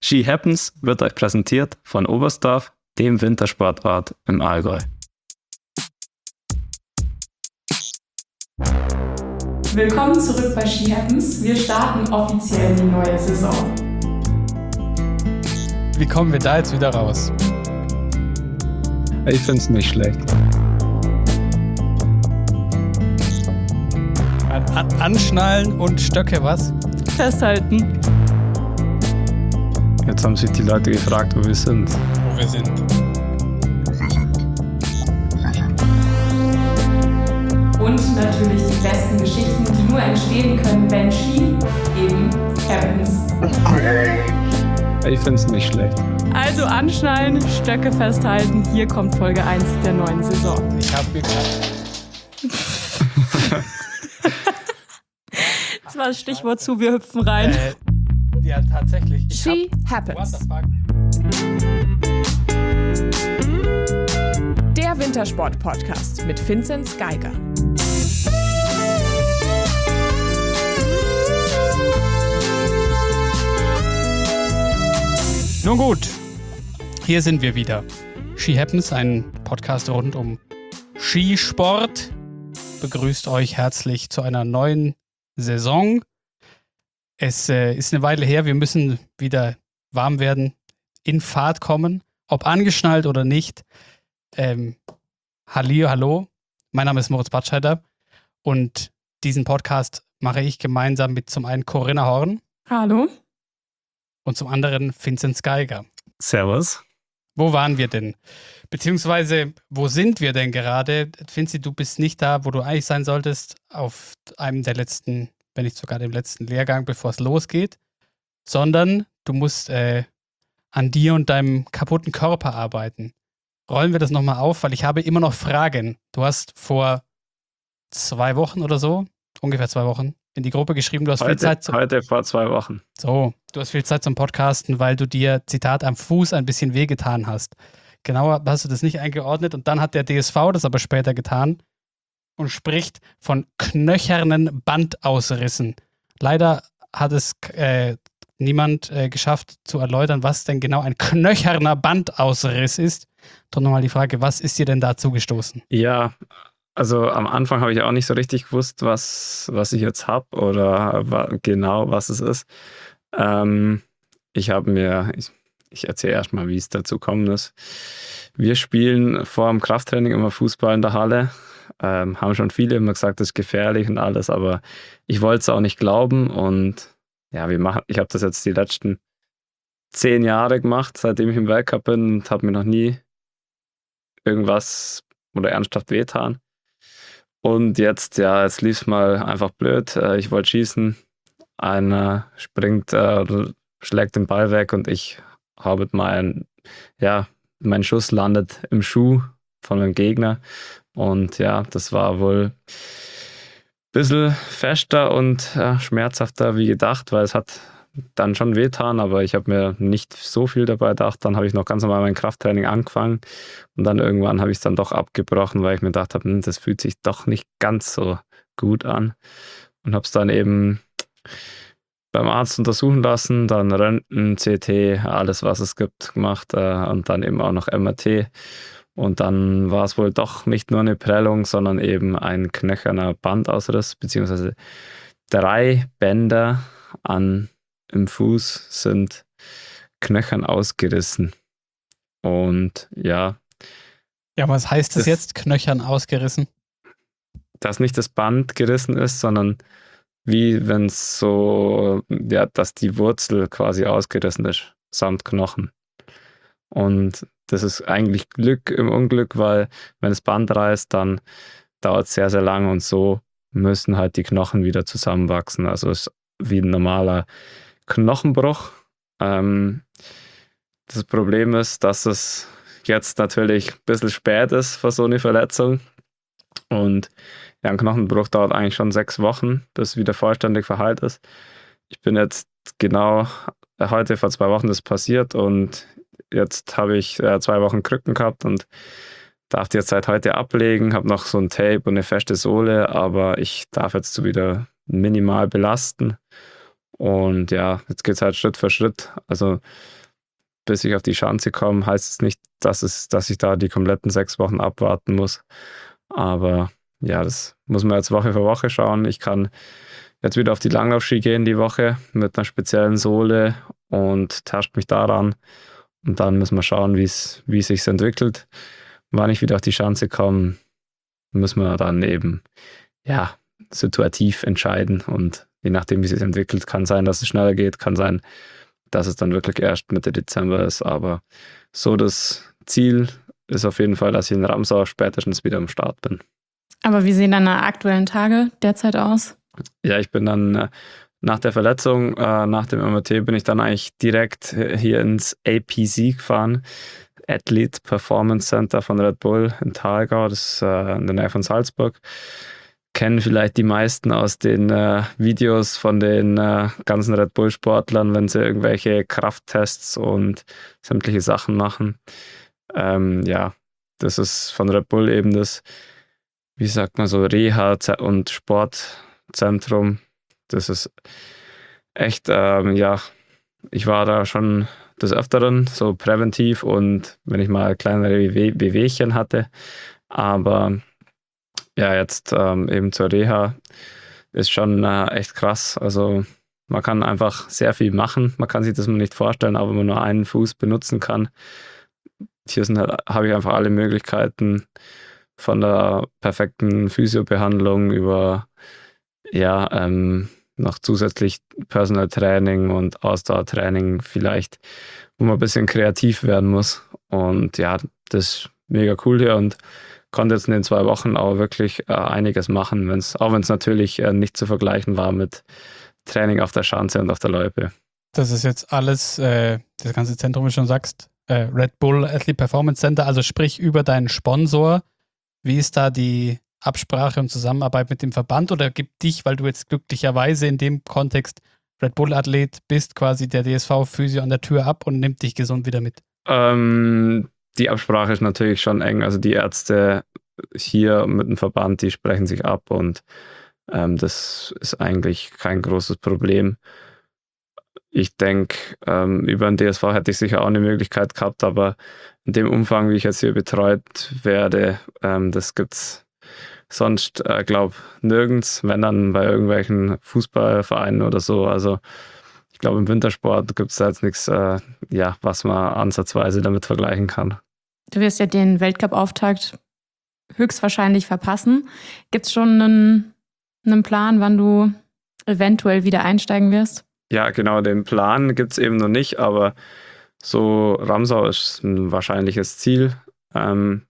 Ski Happens wird euch präsentiert von Oberstdorf, dem Wintersportort im Allgäu. Willkommen zurück bei Ski Happens. Wir starten offiziell die neue Saison. Wie kommen wir da jetzt wieder raus? Ich finde es nicht schlecht. Anschnallen und Stöcke, was? Festhalten. Jetzt haben sich die Leute gefragt, wo wir sind. Wo wir sind. Und natürlich die besten Geschichten, die nur entstehen können, wenn Ski eben happens. Ich finde es nicht schlecht. Also anschnallen, Stöcke festhalten. Hier kommt Folge 1 der neuen Saison. Ich habe mir gerade... Das war das Stichwort zu, wir hüpfen rein. Ja, tatsächlich. Ski Happens. What the fuck? Der Wintersport-Podcast mit Vinzenz Geiger. Nun gut, hier sind wir wieder. Ski Happens, ein Podcast rund um Skisport, begrüßt euch herzlich zu einer neuen Saison. Es ist eine Weile her, wir müssen wieder warm werden, in Fahrt kommen, ob angeschnallt oder nicht. Hallo, mein Name ist Moritz Batscheider und diesen Podcast mache ich gemeinsam mit zum einen Corinna Horn Hallo. und zum anderen Vinzenz Geiger. Servus. Wo waren wir denn? Beziehungsweise, wo sind wir denn gerade? Vinzi, du bist nicht da, wo du eigentlich sein solltest, auf einem der letzten, wenn nicht sogar dem letzten Lehrgang, bevor es losgeht, sondern du musst an dir und deinem kaputten Körper arbeiten. Rollen wir das nochmal auf, weil ich habe immer noch Fragen. Du hast vor 2 Wochen oder so, ungefähr 2 Wochen, in die Gruppe geschrieben, du hast viel Zeit Heute vor 2 Wochen. So, du hast viel Zeit zum Podcasten, weil du dir, Zitat, am Fuß ein bisschen wehgetan hast. Genauer hast du das nicht eingeordnet und dann hat der DSV das aber später getan und spricht von knöchernen Bandausrissen. Leider hat es niemand geschafft zu erläutern, was denn genau ein knöcherner Bandausriss ist. Doch nochmal die Frage, was ist dir denn da zugestoßen? Ja, also am Anfang habe ich auch nicht so richtig gewusst, was ich jetzt habe oder genau was es ist. Ich erzähle erstmal, wie es dazu gekommen ist. Wir spielen vor dem Krafttraining immer Fußball in der Halle. Haben schon viele immer gesagt, das ist gefährlich und alles, aber ich wollte es auch nicht glauben und ja, ich habe das jetzt die letzten 10 Jahre gemacht, seitdem ich im Weltcup bin und habe mir noch nie irgendwas oder ernsthaft wehgetan. Und jetzt lief es mal einfach blöd. Ich wollte schießen, einer springt oder schlägt den Ball weg und ich habe mein Schuss landet im Schuh von meinem Gegner. Und ja, das war wohl ein bisschen fester und schmerzhafter wie gedacht, weil es hat dann schon wehgetan, aber ich habe mir nicht so viel dabei gedacht. Dann habe ich noch ganz normal mein Krafttraining angefangen und dann irgendwann habe ich es dann doch abgebrochen, weil ich mir gedacht habe, das fühlt sich doch nicht ganz so gut an und habe es dann eben beim Arzt untersuchen lassen, dann Röntgen, CT, alles was es gibt gemacht und dann eben auch noch MRT und dann war es wohl doch nicht nur eine Prellung, sondern eben ein knöcherner Bandausriss, beziehungsweise 3 Bänder im Fuß sind knöchern ausgerissen. Und ja. Ja, was heißt das jetzt, knöchern ausgerissen? Dass nicht das Band gerissen ist, sondern wie wenn es so, ja, dass die Wurzel quasi ausgerissen ist, samt Knochen. Und das ist eigentlich Glück im Unglück, weil wenn das Band reißt, dann dauert es sehr, sehr lang und so müssen halt die Knochen wieder zusammenwachsen. Also es ist wie ein normaler Knochenbruch. Das Problem ist, dass es jetzt natürlich ein bisschen spät ist für so eine Verletzung. Und ja, ein Knochenbruch dauert eigentlich schon 6 Wochen, bis es wieder vollständig verheilt ist. Ich bin jetzt genau heute vor 2 Wochen das passiert und jetzt habe ich 2 Wochen Krücken gehabt und darf die jetzt seit heute ablegen, habe noch so ein Tape und eine feste Sohle, aber ich darf jetzt so wieder minimal belasten. Und ja, jetzt geht es halt Schritt für Schritt. Also bis ich auf die Schanze komme, heißt es nicht, dass ich da die kompletten 6 Wochen abwarten muss. Aber ja, das muss man jetzt Woche für Woche schauen. Ich kann jetzt wieder auf die Langlaufski gehen die Woche mit einer speziellen Sohle und tasche mich daran. Und dann müssen wir schauen, wie es sich entwickelt. Wann ich wieder auf die Schanze komme, müssen wir dann eben ja, situativ entscheiden. Und je nachdem, wie es sich entwickelt, kann sein, dass es schneller geht, kann sein, dass es dann wirklich erst Mitte Dezember ist. Aber so das Ziel ist auf jeden Fall, dass ich in Ramsau spätestens wieder am Start bin. Aber wie sehen deine aktuellen Tage derzeit aus? Ja, ich bin dann nach der Verletzung, nach dem MRT, bin ich dann eigentlich direkt hier ins APC gefahren. Athlete Performance Center von Red Bull in Thalgau, das ist in der Nähe von Salzburg. Kennen vielleicht die meisten aus den Videos von den ganzen Red Bull-Sportlern, wenn sie irgendwelche Krafttests und sämtliche Sachen machen. Ja, das ist von Red Bull eben das, wie sagt man so, Reha- und Sportzentrum. Das ist echt, ja, ich war da schon des Öfteren, so präventiv und wenn ich mal kleinere Wehwehchen hatte. Aber ja, jetzt eben zur Reha ist schon echt krass. Also man kann einfach sehr viel machen. Man kann sich das mal nicht vorstellen, aber wenn man nur einen Fuß benutzen kann. Hier habe ich einfach alle Möglichkeiten von der perfekten Physiobehandlung über ja, noch zusätzlich Personal Training und Ausdauertraining vielleicht, wo man ein bisschen kreativ werden muss. Und ja, das ist mega cool hier und konnte jetzt in den 2 Wochen auch wirklich einiges machen, auch wenn es natürlich nicht zu vergleichen war mit Training auf der Schanze und auf der Loipe. Das ist jetzt alles, das ganze Zentrum, wie du schon sagst, Red Bull Athlete Performance Center, also sprich über deinen Sponsor. Wie ist da die Absprache und Zusammenarbeit mit dem Verband oder gibt dich, weil du jetzt glücklicherweise in dem Kontext Red Bull Athlet bist, quasi der DSV-Physio an der Tür ab und nimmt dich gesund wieder mit? Die Absprache ist natürlich schon eng. Also die Ärzte hier mit dem Verband, die sprechen sich ab und das ist eigentlich kein großes Problem. Ich denke, über den DSV hätte ich sicher auch eine Möglichkeit gehabt, aber in dem Umfang, wie ich jetzt hier betreut werde, das gibt es sonst, glaube nirgends, wenn dann bei irgendwelchen Fußballvereinen oder so. Also ich glaube, im Wintersport gibt es da jetzt nichts, ja, was man ansatzweise damit vergleichen kann. Du wirst ja den Weltcup-Auftakt höchstwahrscheinlich verpassen. Gibt es schon einen Plan, wann du eventuell wieder einsteigen wirst? Ja, genau, den Plan gibt es eben noch nicht, aber so Ramsau ist ein wahrscheinliches Ziel. Wann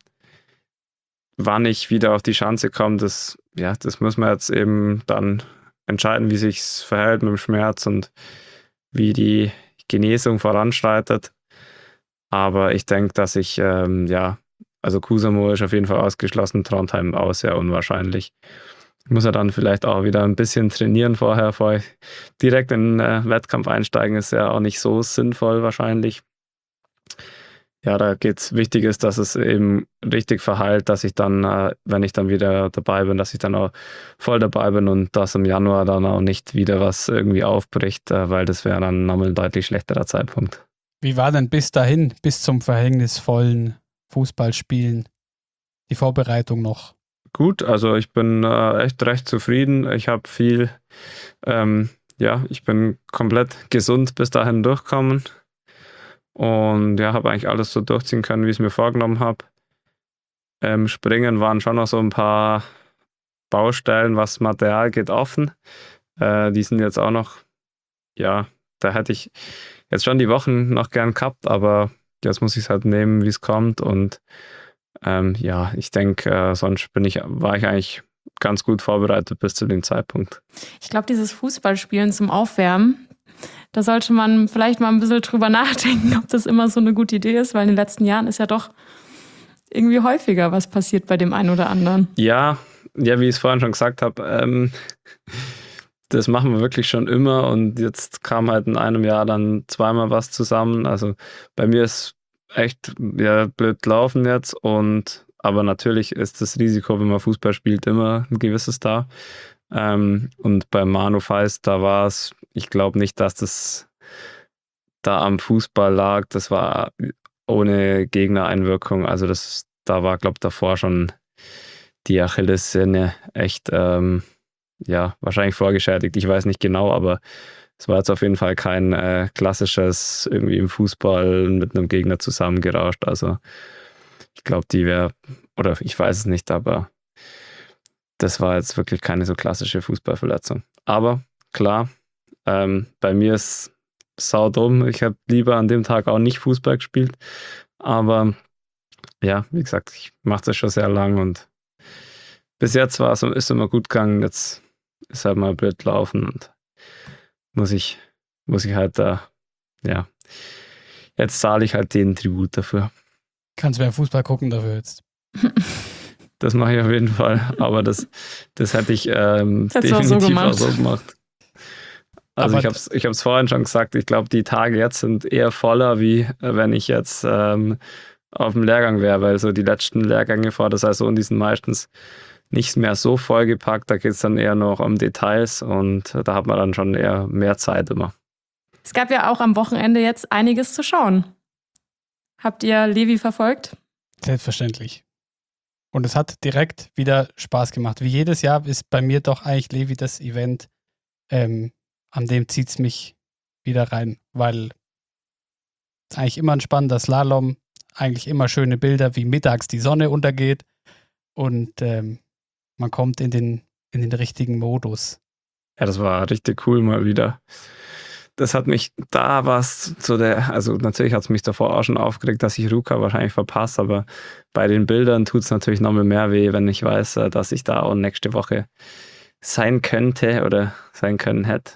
ich wieder auf die Schanze komme, das muss man jetzt eben dann entscheiden, wie sich's verhält mit dem Schmerz und wie die Genesung voranschreitet. Aber ich denke, dass ich, also Kuusamo ist auf jeden Fall ausgeschlossen, Trondheim auch sehr unwahrscheinlich. Ich muss ja dann vielleicht auch wieder ein bisschen trainieren vorher, bevor ich direkt in den Wettkampf einsteigen, ist ja auch nicht so sinnvoll wahrscheinlich. Ja, wichtig ist, dass es eben richtig verheilt, dass ich dann, wenn ich dann wieder dabei bin, dass ich dann auch voll dabei bin und dass im Januar dann auch nicht wieder was irgendwie aufbricht, weil das wäre dann nochmal ein deutlich schlechterer Zeitpunkt. Wie war denn bis dahin, bis zum verhängnisvollen Fußballspielen, die Vorbereitung noch? Gut, also ich bin echt recht zufrieden. Ich habe viel, ich bin komplett gesund bis dahin durchgekommen. Und ja, habe eigentlich alles so durchziehen können, wie ich es mir vorgenommen habe. Springen waren schon noch so ein paar Baustellen, was Material geht, offen. Die sind jetzt auch noch, ja, da hätte ich jetzt schon die Wochen noch gern gehabt, aber jetzt muss ich es halt nehmen, wie es kommt. Und ich denke, sonst war ich eigentlich ganz gut vorbereitet bis zu dem Zeitpunkt. Ich glaube, dieses Fußballspielen zum Aufwärmen, da sollte man vielleicht mal ein bisschen drüber nachdenken, ob das immer so eine gute Idee ist, weil in den letzten Jahren ist ja doch irgendwie häufiger was passiert bei dem einen oder anderen. Ja, wie ich es vorhin schon gesagt habe, das machen wir wirklich schon immer und jetzt kam halt in einem Jahr dann zweimal was zusammen. Also bei mir ist echt blöd laufen jetzt aber natürlich ist das Risiko, wenn man Fußball spielt, immer ein gewisses da. Und bei Manu Feist, da war es ich glaube nicht, dass das da am Fußball lag. Das war ohne Gegnereinwirkung. Also da war, glaube ich, davor schon die Achillessehne echt, wahrscheinlich vorgeschädigt. Ich weiß nicht genau, aber es war jetzt auf jeden Fall kein klassisches irgendwie im Fußball mit einem Gegner zusammengerauscht. Also ich glaube, oder ich weiß es nicht, aber das war jetzt wirklich keine so klassische Fußballverletzung. Aber klar, bei mir ist saudumm. Ich habe lieber an dem Tag auch nicht Fußball gespielt. Aber ja, wie gesagt, ich mache das schon sehr lang und bis jetzt ist es immer gut gegangen. Jetzt ist halt mal blöd laufen und muss ich halt jetzt zahle ich halt den Tribut dafür. Kannst mehr Fußball gucken dafür jetzt. Das mache ich auf jeden Fall. Aber das hätte ich Hättest du auch so definitiv auch gemacht. so gemacht. Also Aber ich habe es vorhin schon gesagt, ich glaube, die Tage jetzt sind eher voller, wie wenn ich jetzt auf dem Lehrgang wäre, weil so die letzten Lehrgänge vor der Saison, die sind meistens nicht mehr so vollgepackt, da geht es dann eher noch um Details und da hat man dann schon eher mehr Zeit immer. Es gab ja auch am Wochenende jetzt einiges zu schauen. Habt ihr Levi verfolgt? selbstverständlich. Und es hat direkt wieder Spaß gemacht. Wie jedes Jahr ist bei mir doch eigentlich Levi das Event, an dem zieht es mich wieder rein, weil es eigentlich immer ein spannender Slalom, eigentlich immer schöne Bilder, wie mittags die Sonne untergeht und man kommt in den richtigen Modus. Ja, das war richtig cool mal wieder. Das hat mich, also natürlich hat es mich davor auch schon aufgeregt, dass ich Ruka wahrscheinlich verpasse, aber bei den Bildern tut es natürlich noch mal mehr weh, wenn ich weiß, dass ich da auch nächste Woche sein könnte oder sein können hätte.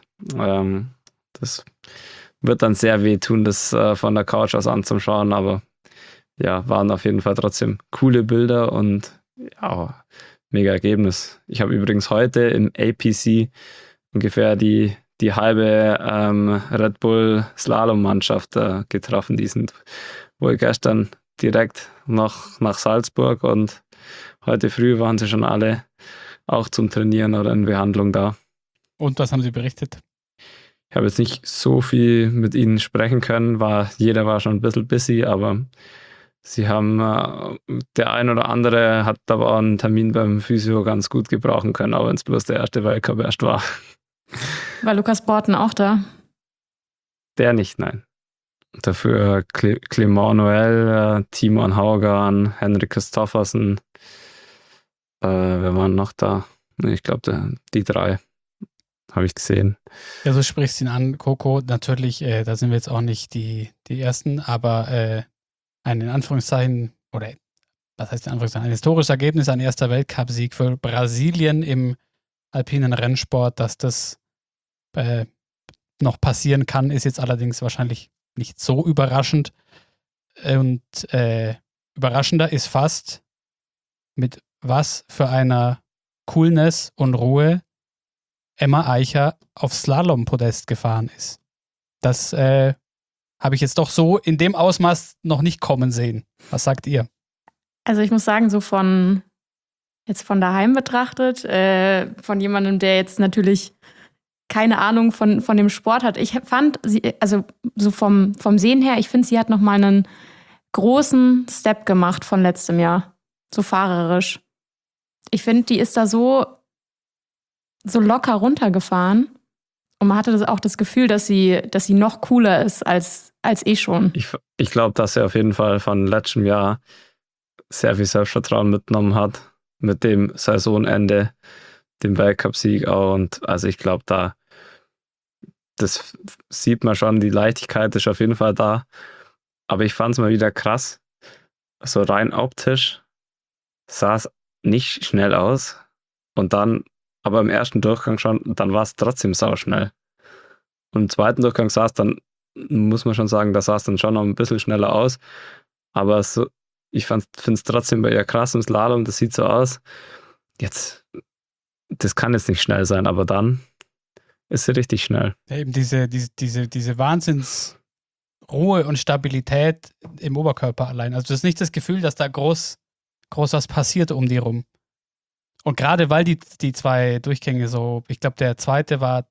Das wird dann sehr weh tun, das von der Couch aus anzuschauen, aber ja, waren auf jeden Fall trotzdem coole Bilder und ja, mega Ergebnis. Ich habe übrigens heute im APC ungefähr die halbe Red Bull Slalom-Mannschaft getroffen. Die sind wohl gestern direkt noch nach Salzburg und heute früh waren sie schon alle auch zum Trainieren oder in Behandlung da. Und was haben sie berichtet? Ich habe jetzt nicht so viel mit ihnen sprechen können, jeder war schon ein bisschen busy, aber sie haben, der ein oder andere hat aber auch einen Termin beim Physio ganz gut gebrauchen können, auch wenn es bloß der erste Weltcup erst war. War Lukas Borten auch da? Der nicht, nein. Dafür Clément Noël, Timon Haugan, Henrik Kristoffersen. Wer waren noch da? Ich glaube, die 3 habe ich gesehen. Ja, du sprichst ihn an, Coco. Natürlich, da sind wir jetzt auch nicht die Ersten, aber ein in Anführungszeichen, oder was heißt in Anführungszeichen, ein historisches Ergebnis, ein erster Weltcupsieg für Brasilien im alpinen Rennsport, dass das noch passieren kann, ist jetzt allerdings wahrscheinlich nicht so überraschend. Und überraschender ist fast, mit was für einer Coolness und Ruhe Emma Eicher aufs Slalom-Podest gefahren ist. Das habe ich jetzt doch so in dem Ausmaß noch nicht kommen sehen. Was sagt ihr? Also ich muss sagen, so von daheim betrachtet, von jemandem, der jetzt natürlich keine Ahnung von dem Sport hat. Ich fand sie, also so vom Sehen her, ich finde, sie hat nochmal einen großen Step gemacht von letztem Jahr. So fahrerisch. Ich finde, die ist da so locker runtergefahren. Und man hatte auch das Gefühl, dass sie noch cooler ist als schon. Ich glaube, dass er auf jeden Fall von letztem Jahr sehr viel Selbstvertrauen mitgenommen hat. Mit dem Saisonende, dem Weltcup-Sieg auch. Und also ich glaube, das sieht man schon, die Leichtigkeit ist auf jeden Fall da. Aber ich fand es mal wieder krass. So rein optisch sah es nicht schnell aus. Und dann, aber im ersten Durchgang schon, dann war es trotzdem sauschnell. Und im zweiten Durchgang sah es dann, muss man schon sagen, da sah es dann schon noch ein bisschen schneller aus. Aber so, ich finde es trotzdem bei ihr krass im Slalom, das sieht so aus. Jetzt, das kann jetzt nicht schnell sein, aber dann ist sie richtig schnell. Ja, eben diese Wahnsinnsruhe und Stabilität im Oberkörper allein. Also du hast nicht das Gefühl, dass da groß was passiert um die rum. Und gerade weil die 2 Durchgänge so, ich glaube, der zweite war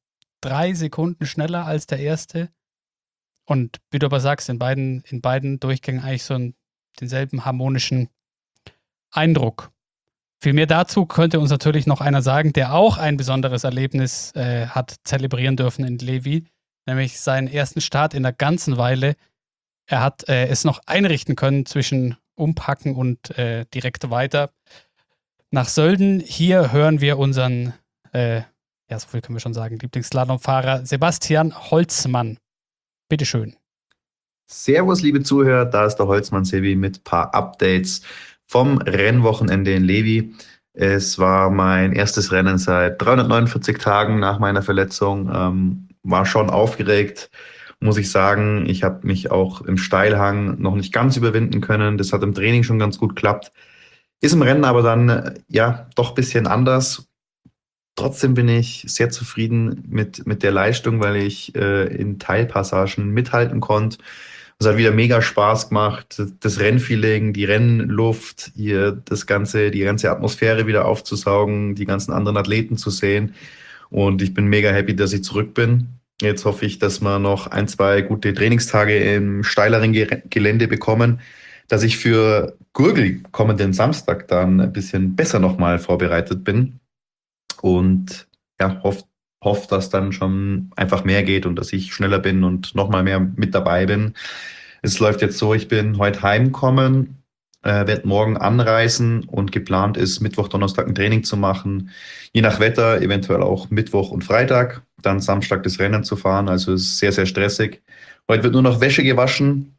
3 Sekunden schneller als der erste. Und wie du aber sagst, in beiden Durchgängen eigentlich so denselben harmonischen Eindruck. Viel mehr dazu könnte uns natürlich noch einer sagen, der auch ein besonderes Erlebnis hat zelebrieren dürfen in Levi, nämlich seinen ersten Start in der ganzen Weile. Er hat es noch einrichten können zwischen Umpacken und direkt weiter nach Sölden. Hier hören wir unseren, so viel können wir schon sagen, Lieblingsslalomfahrer Sebastian Holzmann. Bitteschön. Servus, liebe Zuhörer, da ist der Holzmann Sebi mit ein paar Updates vom Rennwochenende in Levi. Es war mein erstes Rennen seit 349 Tagen nach meiner Verletzung. War schon aufgeregt, muss ich sagen. Ich habe mich auch im Steilhang noch nicht ganz überwinden können. Das hat im Training schon ganz gut geklappt. Ist im Rennen aber dann doch ein bisschen anders. Trotzdem bin ich sehr zufrieden mit der Leistung, weil ich in Teilpassagen mithalten konnte. Es hat wieder mega Spaß gemacht, das Rennfeeling, die Rennluft, hier die ganze Atmosphäre wieder aufzusaugen, die ganzen anderen Athleten zu sehen. Und ich bin mega happy, dass ich zurück bin. Jetzt hoffe ich, dass wir noch 1-2 gute Trainingstage im steileren Gelände bekommen, dass ich für Gurgel kommenden Samstag dann ein bisschen besser nochmal vorbereitet bin. Und hoffe, dass dann schon einfach mehr geht und dass ich schneller bin und nochmal mehr mit dabei bin. Es läuft jetzt so, ich bin heute heimgekommen, werde morgen anreisen und geplant ist, Mittwoch, Donnerstag ein Training zu machen. Je nach Wetter, eventuell auch Mittwoch und Freitag, dann Samstag das Rennen zu fahren. Also es ist sehr, sehr stressig. Heute wird nur noch Wäsche gewaschen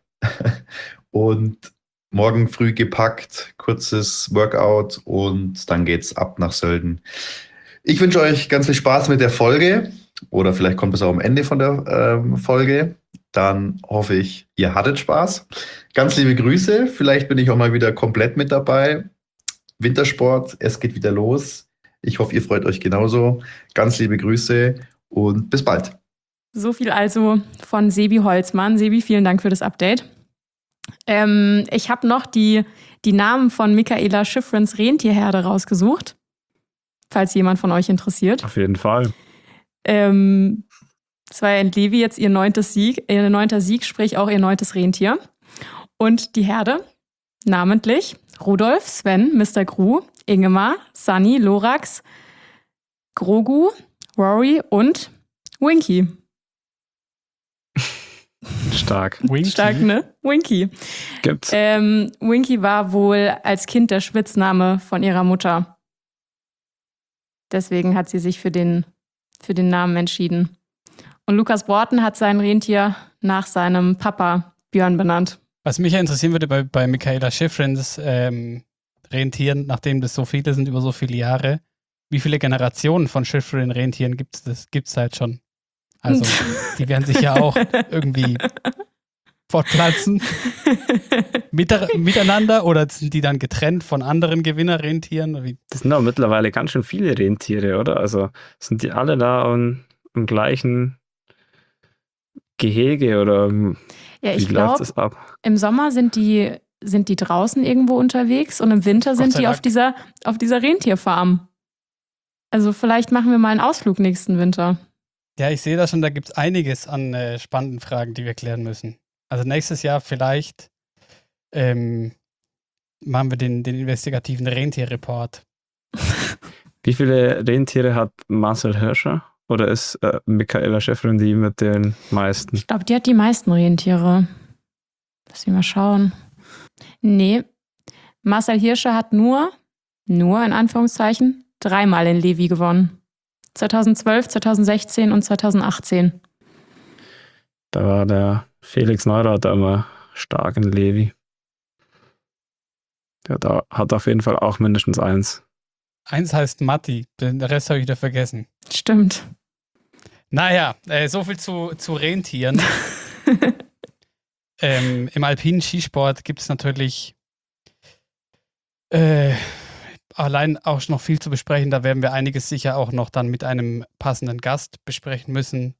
und morgen früh gepackt, kurzes Workout und dann geht's ab nach Sölden. Ich wünsche euch ganz viel Spaß mit der Folge oder vielleicht kommt es auch am Ende von der Folge. Dann hoffe ich, ihr hattet Spaß. Ganz liebe Grüße. Vielleicht bin ich auch mal wieder komplett mit dabei. Wintersport, es geht wieder los. Ich hoffe, ihr freut euch genauso. Ganz liebe Grüße und bis bald. So viel also von Sebi Holzmann. Sebi, vielen Dank für das Update. Ich habe noch die Namen von Michaela Schifrins Rentierherde rausgesucht, falls jemand von euch interessiert. Auf jeden Fall. Es war ja in Levi jetzt ihr 9. Sieg, sprich auch ihr 9. Rentier. Und die Herde, namentlich Rudolf, Sven, Mr. Gru, Ingemar, Sunny, Lorax, Grogu, Rory und Winky. Stark. Winky. Stark, ne? Winky. Gibt's. Winky war wohl als Kind der Spitzname von ihrer Mutter. Deswegen hat sie sich für den Namen entschieden. Und Lukas Borten hat sein Rentier nach seinem Papa Björn benannt. Was mich ja interessieren würde bei Michaela Schifrins Rentieren, nachdem das so viele sind über so viele Jahre, wie viele Generationen von Schifrin-Rentieren gibt es halt schon? Also, die werden sich ja auch irgendwie fortpflanzen. Miteinander oder sind die dann getrennt von anderen Gewinner-Rentieren? Das sind aber mittlerweile ganz schön viele Rentiere, oder? Also sind die alle da im gleichen Gehege oder Ja, wie ich läuft glaube, das ab? im Sommer sind die draußen irgendwo unterwegs und im Winter sind sei die auf dieser Rentierfarm. Also vielleicht machen wir mal einen Ausflug nächsten Winter. Ja, ich sehe da schon, da gibt es einiges an spannenden Fragen, die wir klären müssen. Also nächstes Jahr vielleicht machen wir den investigativen Rentierreport. Wie viele Rentiere hat Marcel Hirscher? Oder ist Michaela Schifrin die mit den meisten? Ich glaube, die hat die meisten Rentiere. Lass mich mal schauen. Nee, Marcel Hirscher hat nur in Anführungszeichen, 3-mal in Levi gewonnen. 2012, 2016 und 2018. Da war der Felix Neurath immer stark in Levi. Der hat auf jeden Fall auch mindestens 1. 1 heißt Matti, den Rest habe ich wieder vergessen. Stimmt. Naja, so viel zu Rentieren. Im alpinen Skisport gibt es natürlich allein auch noch viel zu besprechen. Da werden wir einiges sicher auch noch dann mit einem passenden Gast besprechen müssen.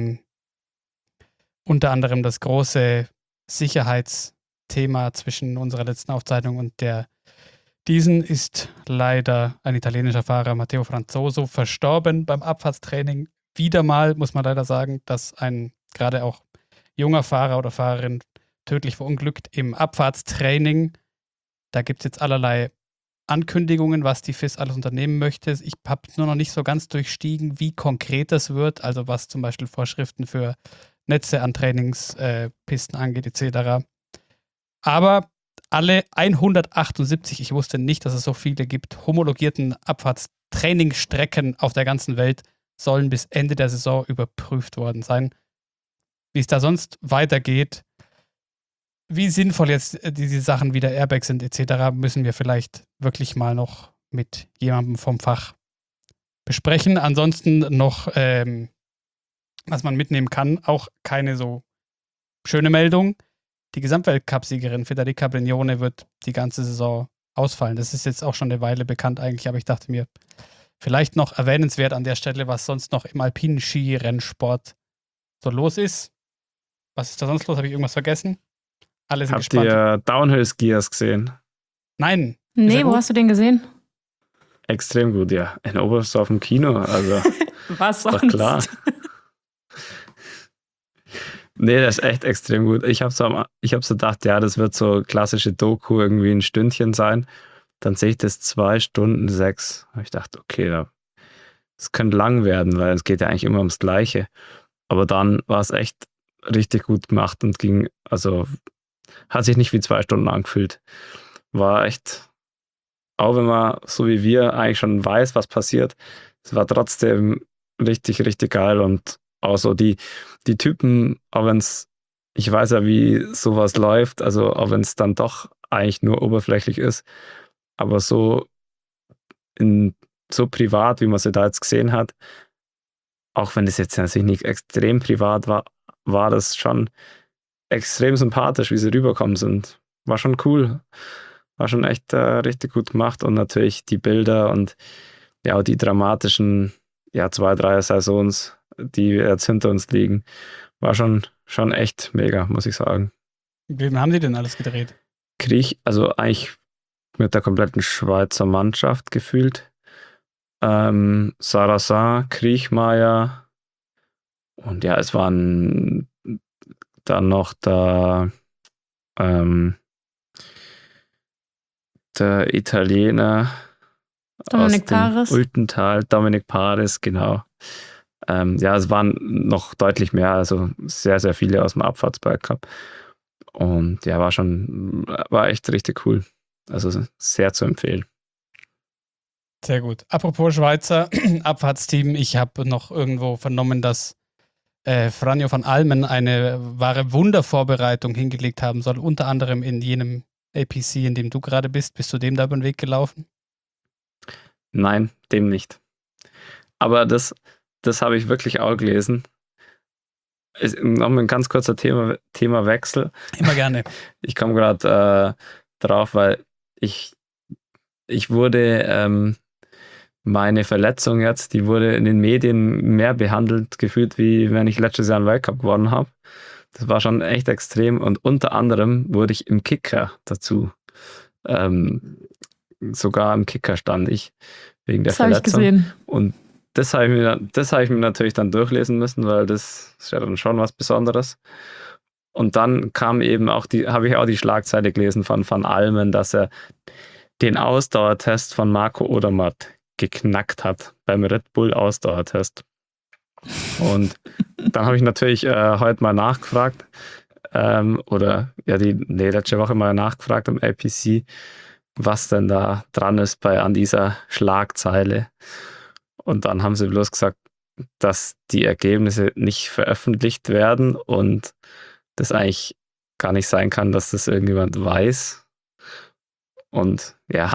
Unter anderem das große Sicherheitsthema zwischen unserer letzten Aufzeichnung und diesen ist leider ein italienischer Fahrer, Matteo Franzoso, verstorben beim Abfahrtstraining wieder mal, muss man leider sagen, dass ein gerade auch junger Fahrer oder Fahrerin tödlich verunglückt im Abfahrtstraining. Da gibt es jetzt allerlei Ankündigungen, was die FIS alles unternehmen möchte. Ich habe nur noch nicht so ganz durchstiegen, wie konkret das wird, also was zum Beispiel Vorschriften für Netze an Trainingspisten angeht, etc. Aber alle 178, ich wusste nicht, dass es so viele gibt, homologierten Abfahrtstrainingsstrecken auf der ganzen Welt sollen bis Ende der Saison überprüft worden sein. Wie es da sonst weitergeht, wie sinnvoll jetzt diese Sachen wie der Airbag sind etc., müssen wir vielleicht wirklich mal noch mit jemandem vom Fach besprechen. Ansonsten noch, was man mitnehmen kann, auch keine so schöne Meldung. Die Gesamtweltcup-Siegerin Federica Brignone wird die ganze Saison ausfallen. Das ist jetzt auch schon eine Weile bekannt eigentlich, aber ich dachte mir, vielleicht noch erwähnenswert an der Stelle, was sonst noch im alpinen Skirennsport so los ist. Was ist da sonst los? Habe ich irgendwas vergessen? Alle sind Habt gespannt. ihr Downhill-Skiers gesehen? Nein. Ist Nee, er wo gut? hast du den gesehen? Extrem gut, ja. In Oberstdorf im Kino, also Was doch sonst? klar. Nee, das ist echt extrem gut. Ich habe so gedacht, ja, das wird so klassische Doku, irgendwie ein Stündchen sein. Dann sehe ich das 2 Stunden 6. Ich dachte, okay, das könnte lang werden, weil es geht ja eigentlich immer ums Gleiche. Aber dann war es echt richtig gut gemacht und hat sich nicht wie 2 Stunden angefühlt. War echt, auch wenn man, so wie wir, eigentlich schon weiß, was passiert, es war trotzdem richtig, richtig geil und auch so die Typen, auch wenn es, ich weiß ja, wie sowas läuft, also auch wenn es dann doch eigentlich nur oberflächlich ist, aber so privat, wie man sie da jetzt gesehen hat, auch wenn es jetzt natürlich nicht extrem privat war das schon extrem sympathisch, wie sie rüberkommen sind. War schon cool. War schon echt richtig gut gemacht und natürlich die Bilder und ja, auch die dramatischen 2, 3 Saisons, die jetzt hinter uns liegen, war schon echt mega, muss ich sagen. Wem haben die denn alles gedreht? Kriech, also eigentlich mit der kompletten Schweizer Mannschaft gefühlt. Sarrazin, Kriechmeier und ja, es waren dann noch der Italiener Dominik aus dem Paris. Ultental, Dominik Paris, genau. Es waren noch deutlich mehr, also sehr, sehr viele aus dem Abfahrtsweltcup. Und ja, war echt richtig cool. Also sehr zu empfehlen. Sehr gut. Apropos Schweizer Abfahrtsteam, ich habe noch irgendwo vernommen, dass Franjo van Almen eine wahre Wundervorbereitung hingelegt haben soll, unter anderem in jenem APC, in dem du gerade bist. Bist du dem da über den Weg gelaufen? Nein, dem nicht. Aber das habe ich wirklich auch gelesen. Nochmal ein ganz kurzer Themawechsel. Immer gerne. Ich komme gerade drauf, weil ich wurde, meine Verletzung jetzt, die wurde in den Medien mehr behandelt gefühlt, wie wenn ich letztes Jahr einen Weltcup gewonnen habe. Das war schon echt extrem und unter anderem wurde ich im Kicker dazu. Sogar im Kicker stand ich wegen der Das habe ich Verletzung. gesehen. Und das habe ich mir natürlich dann durchlesen müssen, weil das ist ja dann schon was Besonderes. Und dann kam eben habe ich auch die Schlagzeile gelesen von Van Almen, dass er den Ausdauertest von Marco Odermatt geknackt hat beim Red Bull Ausdauertest. Und dann habe ich natürlich heute mal nachgefragt, letzte Woche mal nachgefragt am APC, was denn da dran ist an dieser Schlagzeile. Und dann haben sie bloß gesagt, dass die Ergebnisse nicht veröffentlicht werden und das eigentlich gar nicht sein kann, dass das irgendjemand weiß. Und ja,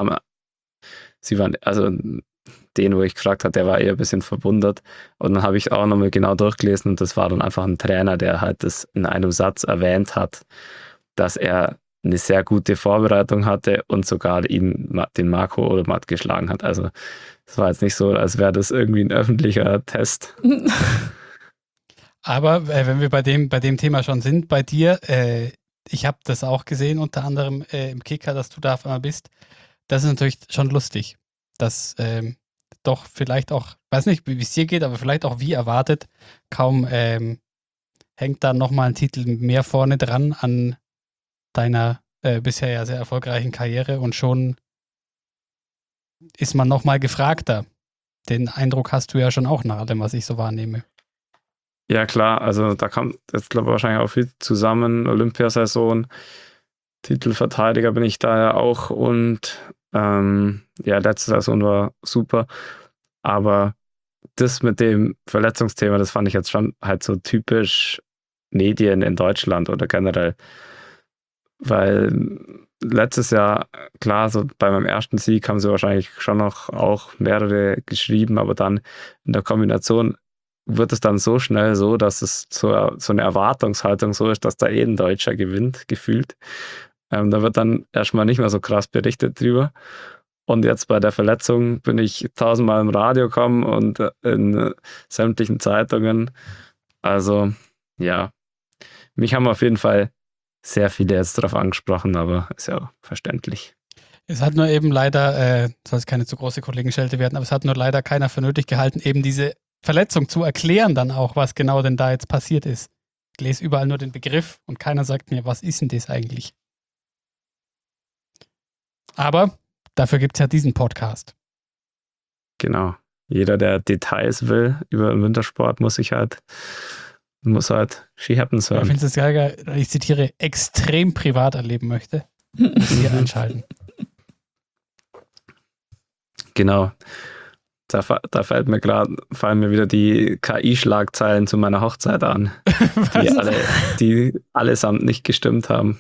den, wo ich gefragt habe, der war eher ein bisschen verwundert. Und dann habe ich auch nochmal genau durchgelesen und das war dann einfach ein Trainer, der halt das in einem Satz erwähnt hat, dass er eine sehr gute Vorbereitung hatte und sogar den Marco Odermatt geschlagen hat. Also es war jetzt nicht so, als wäre das irgendwie ein öffentlicher Test. Aber wenn wir bei dem Thema schon sind, bei dir, ich habe das auch gesehen, unter anderem im Kicker, dass du da auf einmal bist. Das ist natürlich schon lustig, dass doch vielleicht auch, weiß nicht, wie es dir geht, aber vielleicht auch wie erwartet, kaum hängt da nochmal ein Titel mehr vorne dran an deiner bisher ja sehr erfolgreichen Karriere und schon ist man nochmal gefragter. Den Eindruck hast du ja schon auch nach allem, was ich so wahrnehme. Ja, klar, also da kommt jetzt, glaube ich, wahrscheinlich auch viel zusammen. Olympiasaison, Titelverteidiger bin ich da ja auch und letzte Saison war super. Aber das mit dem Verletzungsthema, das fand ich jetzt schon halt so typisch Medien in Deutschland oder generell. Weil letztes Jahr, klar, so bei meinem ersten Sieg haben sie wahrscheinlich schon noch auch mehrere geschrieben, aber dann in der Kombination wird es dann so schnell so, dass es so eine Erwartungshaltung so ist, dass da ein Deutscher gewinnt, gefühlt. Da wird dann erstmal nicht mehr so krass berichtet drüber. Und jetzt bei der Verletzung bin ich 1000-mal im Radio gekommen und in sämtlichen Zeitungen. Also, ja, mich haben auf jeden Fall sehr viele jetzt darauf angesprochen, aber ist ja auch verständlich. Es hat nur eben leider, soll es keine zu große Kollegenschelte werden, aber es hat nur leider keiner für nötig gehalten, eben diese Verletzung zu erklären dann auch, was genau denn da jetzt passiert ist. Ich lese überall nur den Begriff und keiner sagt mir, was ist denn das eigentlich? Aber dafür gibt es ja diesen Podcast. Genau. Jeder, der Details will über den Wintersport, muss halt She Happens hören. Ich finde es Geiger, ich zitiere, extrem privat erleben möchte. Hier einschalten. Genau. Da fallen mir wieder die KI-Schlagzeilen zu meiner Hochzeit an, die allesamt nicht gestimmt haben.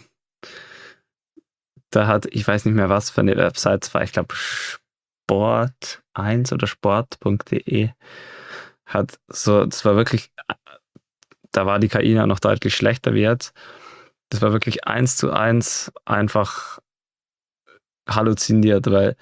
Da hat, ich weiß nicht mehr, was für eine Website es war, ich glaube Sport1 oder sport.de das war wirklich, da war die KI ja noch deutlich schlechter wie jetzt. Das war wirklich 1:1 einfach halluziniert, weil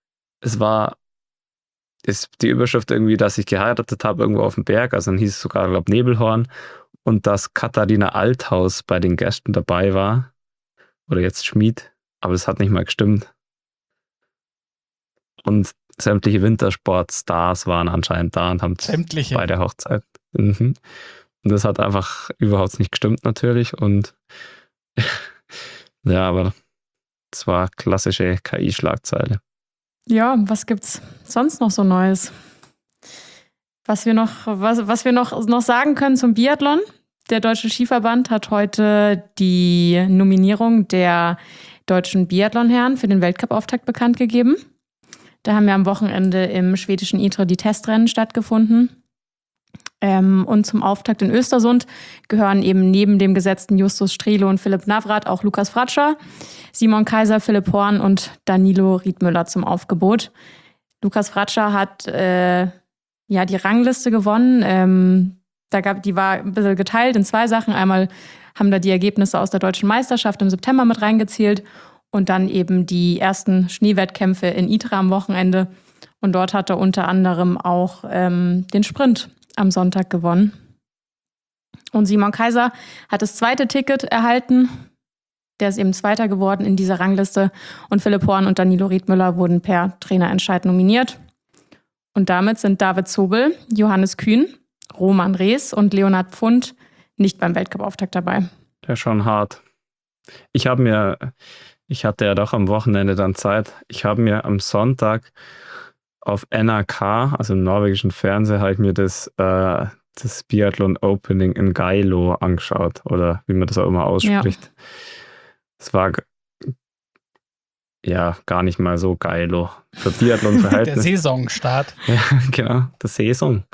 ist die Überschrift irgendwie, dass ich geheiratet habe irgendwo auf dem Berg, also dann hieß es sogar, glaube ich, Nebelhorn, und dass Katharina Althaus bei den Gästen dabei war, oder jetzt Schmid, aber das hat nicht mal gestimmt. Und sämtliche Wintersportstars waren anscheinend da und haben bei der Hochzeit. Und das hat einfach überhaupt nicht gestimmt natürlich und ja, aber es war klassische KI-Schlagzeile. Ja, was gibt's sonst noch so Neues? Was wir noch sagen können zum Biathlon. Der Deutsche Skiverband hat heute die Nominierung der deutschen Biathlonherren für den Weltcup-Auftakt bekannt gegeben. Da haben ja am Wochenende im schwedischen Idre die Testrennen stattgefunden. Und zum Auftakt in Östersund gehören eben neben dem gesetzten Justus Strelo und Philipp Navrat auch Lukas Fratscher, Simon Kaiser, Philipp Horn und Danilo Riedmüller zum Aufgebot. Lukas Fratscher hat die Rangliste gewonnen. Die war ein bisschen geteilt in zwei Sachen. Einmal haben da die Ergebnisse aus der Deutschen Meisterschaft im September mit reingezählt und dann eben die ersten Schneewettkämpfe in Idre am Wochenende. Und dort hat er unter anderem auch den Sprint am Sonntag gewonnen. Und Simon Kaiser hat das zweite Ticket erhalten. Der ist eben Zweiter geworden in dieser Rangliste. Und Philipp Horn und Danilo Riedmüller wurden per Trainerentscheid nominiert. Und damit sind David Zobel, Johannes Kühn, Roman Rees und Leonhard Pfund nicht beim Weltcup-Auftakt dabei. Der ist schon hart. Ich hatte ja doch am Wochenende dann Zeit. Ich habe mir am Sonntag auf NRK, also im norwegischen Fernsehen, habe ich mir das Biathlon Opening in Geilo angeschaut. Oder wie man das auch immer ausspricht. Es war ja gar nicht mal so geilo. Für Biathlon-Verhältnis. Der Saisonstart. Ja, genau, der Saison.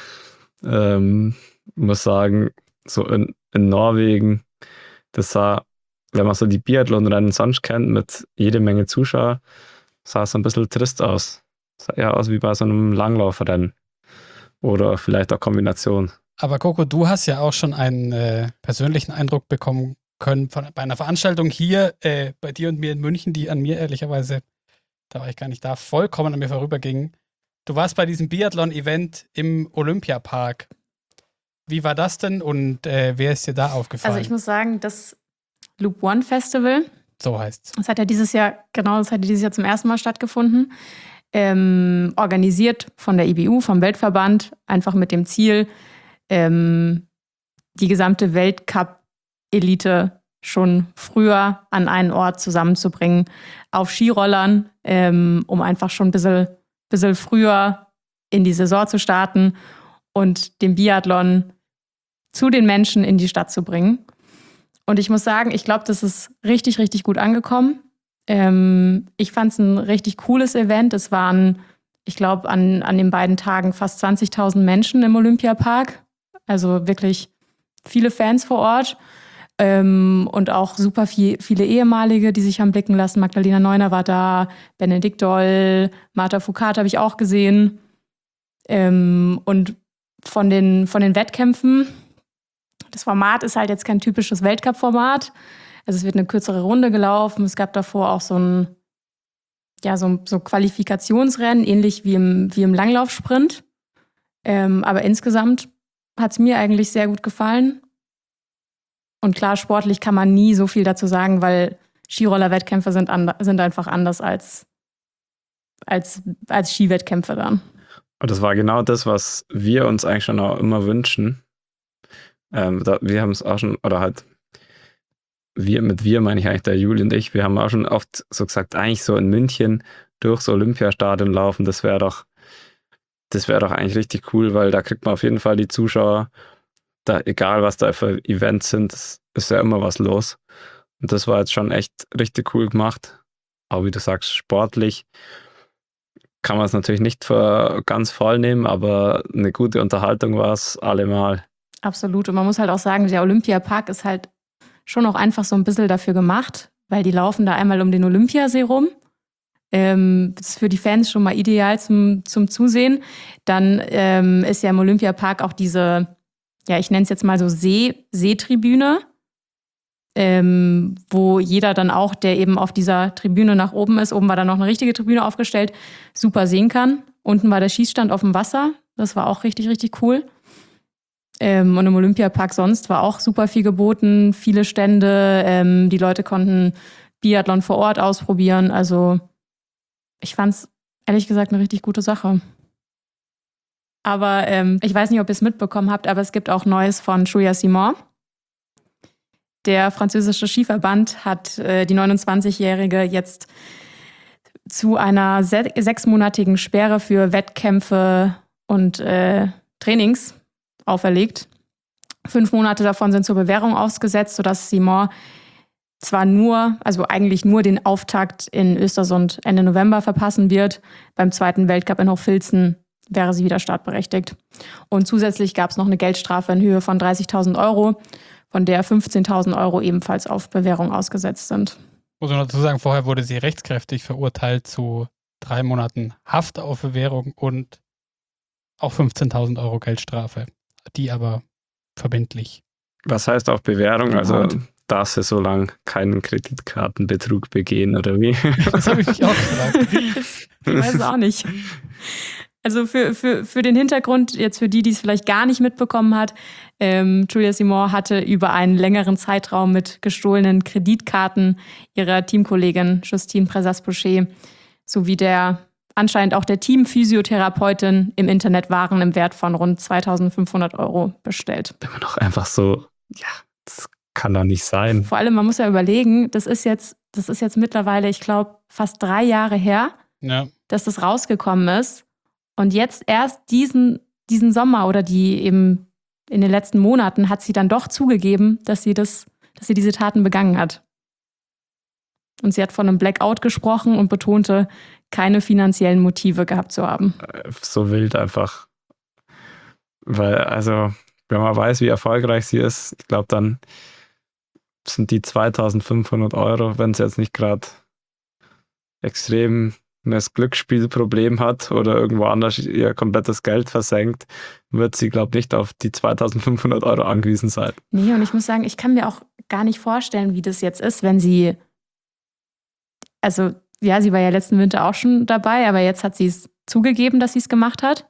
Muss sagen, so in Norwegen, das sah, wenn man so die Biathlon-Rennen sonst kennt, mit jede Menge Zuschauer, sah es ein bisschen trist aus. Sah eher aus wie bei so einem Langlaufrennen. Oder vielleicht auch Kombination. Aber Coco, du hast ja auch schon einen persönlichen Eindruck bekommen können bei einer Veranstaltung hier bei dir und mir in München, die an mir ehrlicherweise, da war ich gar nicht da, vollkommen an mir vorüberging. Du warst bei diesem Biathlon-Event im Olympiapark. Wie war das denn und wer ist dir da aufgefallen? Also ich muss sagen, das Loop One Festival, so heißt's. das hat ja dieses Jahr zum ersten Mal stattgefunden. organisiert von der IBU, vom Weltverband, einfach mit dem Ziel, die gesamte Weltcup-Elite schon früher an einen Ort zusammenzubringen, auf Skirollern, um einfach schon ein bisschen früher in die Saison zu starten und den Biathlon zu den Menschen in die Stadt zu bringen. Und ich muss sagen, ich glaube, das ist richtig, richtig gut angekommen. Ich fand es ein richtig cooles Event. Es waren, ich glaube, an den beiden Tagen fast 20.000 Menschen im Olympiapark. Also wirklich viele Fans vor Ort. Und auch super viele Ehemalige, die sich haben blicken lassen. Magdalena Neuner war da, Benedikt Doll, Marta Foucault habe ich auch gesehen. Und von den Wettkämpfen, das Format ist halt jetzt kein typisches Weltcup-Format. Also es wird eine kürzere Runde gelaufen. Es gab davor auch so Qualifikationsrennen, ähnlich wie im Langlaufsprint. Aber insgesamt hat es mir eigentlich sehr gut gefallen. Und klar, sportlich kann man nie so viel dazu sagen, weil Skiroller-Wettkämpfe sind einfach anders als Skiwettkämpfe dann. Und das war genau das, was wir uns eigentlich schon auch immer wünschen. Wir haben es auch schon, oder halt mit wir meine ich eigentlich der Juli und ich, wir haben auch schon oft so gesagt, eigentlich so in München durchs Olympiastadion laufen, das wäre doch eigentlich richtig cool, weil da kriegt man auf jeden Fall die Zuschauer, da, egal was da für Events sind, ist ja immer was los. Und das war jetzt schon echt richtig cool gemacht. Aber wie du sagst, sportlich kann man es natürlich nicht für ganz voll nehmen, aber eine gute Unterhaltung war es allemal. Absolut. Und man muss halt auch sagen, der Olympiapark ist halt schon auch einfach so ein bisschen dafür gemacht, weil die laufen da einmal um den Olympiasee rum. Das ist für die Fans schon mal ideal zum Zusehen. Dann ist ja im Olympiapark auch diese, ja, ich nenne es jetzt mal so Seetribüne, wo jeder dann auch, der eben auf dieser Tribüne nach oben ist, oben war dann noch eine richtige Tribüne aufgestellt, super sehen kann. Unten war der Schießstand auf dem Wasser. Das war auch richtig, richtig cool. Und im Olympiapark sonst war auch super viel geboten, viele Stände, die Leute konnten Biathlon vor Ort ausprobieren. Also ich fand es ehrlich gesagt eine richtig gute Sache. Aber ich weiß nicht, ob ihr es mitbekommen habt, aber es gibt auch Neues von Julia Simon. Der französische Skiverband hat die 29-Jährige jetzt zu einer 6-monatigen Sperre für Wettkämpfe und Trainings auferlegt. 5 Monate davon sind zur Bewährung ausgesetzt, sodass Simon zwar eigentlich nur den Auftakt in Östersund Ende November verpassen wird. Beim zweiten Weltcup in Hochfilzen wäre sie wieder startberechtigt. Und zusätzlich gab es noch eine Geldstrafe in Höhe von 30.000 €, von der 15.000 € ebenfalls auf Bewährung ausgesetzt sind. Muss man dazu sagen, vorher wurde sie rechtskräftig verurteilt zu 3 Monaten Haft auf Bewährung und auch 15.000 € Geldstrafe, die aber verbindlich. Was heißt auf Bewährung? Genau. Also darf sie so lange keinen Kreditkartenbetrug begehen oder wie? Das habe ich mich auch gefragt. Ich weiß es auch nicht. Also für den Hintergrund, jetzt für die es vielleicht gar nicht mitbekommen hat, Julia Simon hatte über einen längeren Zeitraum mit gestohlenen Kreditkarten ihrer Teamkollegin Justine Prezas-Pochet sowie anscheinend auch der Teamphysiotherapeutin im Internet Waren im Wert von rund 2.500 € bestellt. Immer noch einfach so, ja, das kann doch nicht sein. Vor allem, man muss ja überlegen, das ist jetzt mittlerweile, ich glaube, fast 3 Jahre her, dass das rausgekommen ist. Und jetzt erst diesen Sommer oder die eben in den letzten Monaten hat sie dann doch zugegeben, dass sie diese Taten begangen hat. Und sie hat von einem Blackout gesprochen und betonte, keine finanziellen Motive gehabt zu haben. So wild einfach. Weil, also, wenn man weiß, wie erfolgreich sie ist, ich glaube, dann sind die 2.500 €, wenn sie jetzt nicht gerade extrem ein Glücksspielproblem hat oder irgendwo anders ihr komplettes Geld versenkt, wird sie, glaube ich, nicht auf die 2.500 € angewiesen sein. Nee, und ich muss sagen, ich kann mir auch gar nicht vorstellen, wie das jetzt ist, wenn sie, also ja, sie war ja letzten Winter auch schon dabei, aber jetzt hat sie es zugegeben, dass sie es gemacht hat.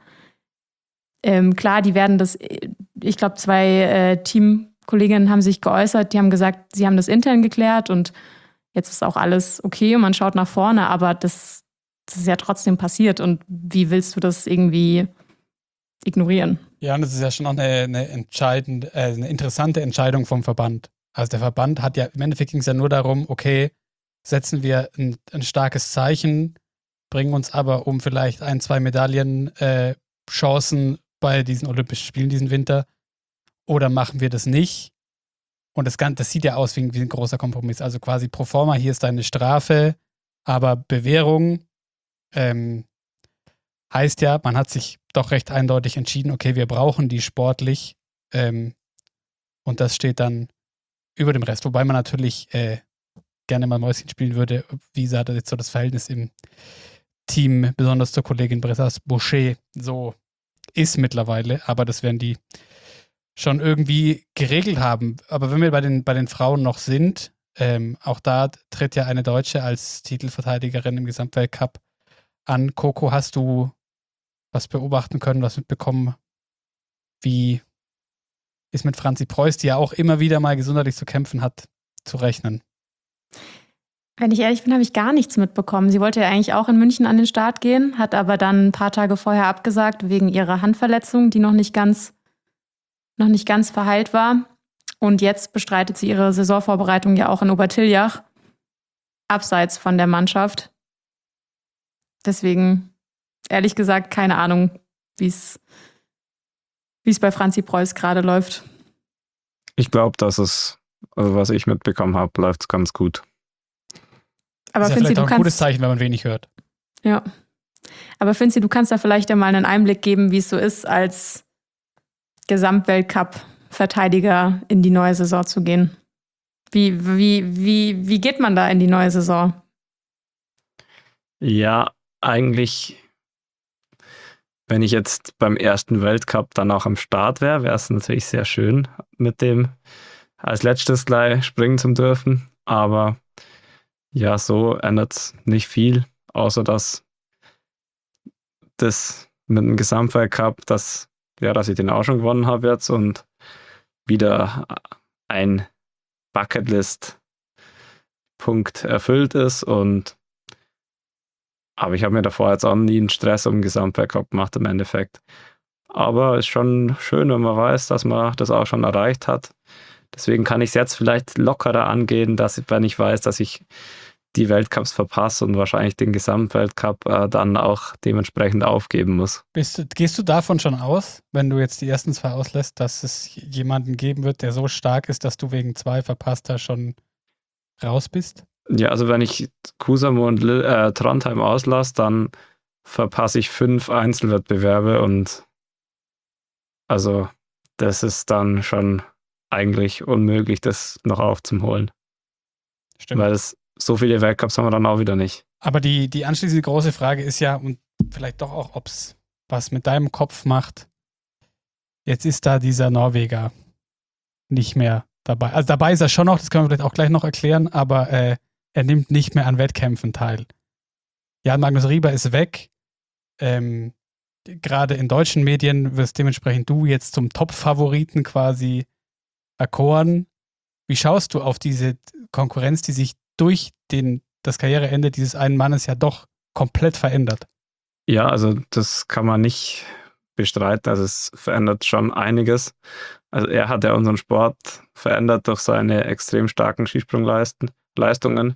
Klar, die werden das, ich glaube, 2 Teamkolleginnen haben sich geäußert, die haben gesagt, sie haben das intern geklärt und jetzt ist auch alles okay und man schaut nach vorne, aber das das ist ja trotzdem passiert. Und wie willst du das irgendwie ignorieren? Ja, und das ist ja schon auch eine interessante Entscheidung vom Verband. Also der Verband hat ja, im Endeffekt ging es ja nur darum, okay, setzen wir ein starkes Zeichen, bringen uns aber um vielleicht 1-2 Medaillen Chancen bei diesen Olympischen Spielen diesen Winter, oder machen wir das nicht? Und das sieht ja aus wie ein großer Kompromiss. Also quasi pro forma, hier ist deine Strafe, aber Bewährung heißt ja, man hat sich doch recht eindeutig entschieden, okay, wir brauchen die sportlich, und das steht dann über dem Rest. Wobei man natürlich gerne mal Mäuschen spielen würde, wie sah das jetzt so das Verhältnis im Team, besonders zur Kollegin Bressas Boucher, so ist mittlerweile, aber das werden die schon irgendwie geregelt haben. Aber wenn wir bei den Frauen noch sind, auch da tritt ja eine Deutsche als Titelverteidigerin im Gesamtweltcup an. Coco, hast du was beobachten können, was mitbekommen? Wie ist mit Franzi Preuß, die ja auch immer wieder mal gesundheitlich zu kämpfen hat, zu rechnen? Wenn ich ehrlich bin, habe ich gar nichts mitbekommen. Sie wollte ja eigentlich auch in München an den Start gehen, hat aber dann ein paar Tage vorher abgesagt wegen ihrer Handverletzung, die noch nicht ganz verheilt war. Und jetzt bestreitet sie ihre Saisonvorbereitung ja auch in Obertiljach, abseits von der Mannschaft. Deswegen, ehrlich gesagt, keine Ahnung, wie es bei Franzi Preuß gerade läuft. Ich glaube, dass was ich mitbekommen habe, läuft es ganz gut. Aber ist ja vielleicht auch ein gutes Zeichen, wenn man wenig hört. Ja. Aber Finzi, du kannst da vielleicht ja mal einen Einblick geben, wie es so ist, als Gesamtweltcup-Verteidiger in die neue Saison zu gehen. Wie geht man da in die neue Saison? Ja, eigentlich, wenn ich jetzt beim ersten Weltcup dann auch am Start wäre es natürlich sehr schön, mit dem als letztes gleich springen zu dürfen. Aber ja, so ändert es nicht viel, außer dass das mit dem Gesamtweltcup, dass ich den auch schon gewonnen habe jetzt und wieder ein Bucketlist-Punkt erfüllt ist. Aber ich habe mir davor jetzt auch nie einen Stress um den Gesamtweltcup gemacht im Endeffekt. Aber es ist schon schön, wenn man weiß, dass man das auch schon erreicht hat. Deswegen kann ich es jetzt vielleicht lockerer angehen, wenn ich weiß, dass ich die Weltcups verpasse und wahrscheinlich den Gesamtweltcup dann auch dementsprechend aufgeben muss. Gehst du davon schon aus, wenn du jetzt die ersten 2 auslässt, dass es jemanden geben wird, der so stark ist, dass du wegen 2 verpasster schon raus bist? Ja, also wenn ich Kuusamo und Trondheim auslasse, dann verpasse ich 5 Einzelwettbewerbe und also das ist dann schon eigentlich unmöglich, das noch aufzuholen. Stimmt. Weil so viele Weltcups haben wir dann auch wieder nicht. Aber die anschließende große Frage ist ja, und vielleicht doch auch, ob es was mit deinem Kopf macht, jetzt ist da dieser Norweger nicht mehr dabei. Also dabei ist er schon noch, das können wir vielleicht auch gleich noch erklären, aber er nimmt nicht mehr an Wettkämpfen teil. Jan Magnus Rieber ist weg. Gerade in deutschen Medien wirst dementsprechend du jetzt zum Top-Favoriten quasi erkoren. Wie schaust du auf diese Konkurrenz, die sich durch das Karriereende dieses einen Mannes ja doch komplett verändert? Ja, also das kann man nicht bestreiten. Also es verändert schon einiges. Also er hat ja unseren Sport verändert durch seine extrem starken Skisprungleistungen.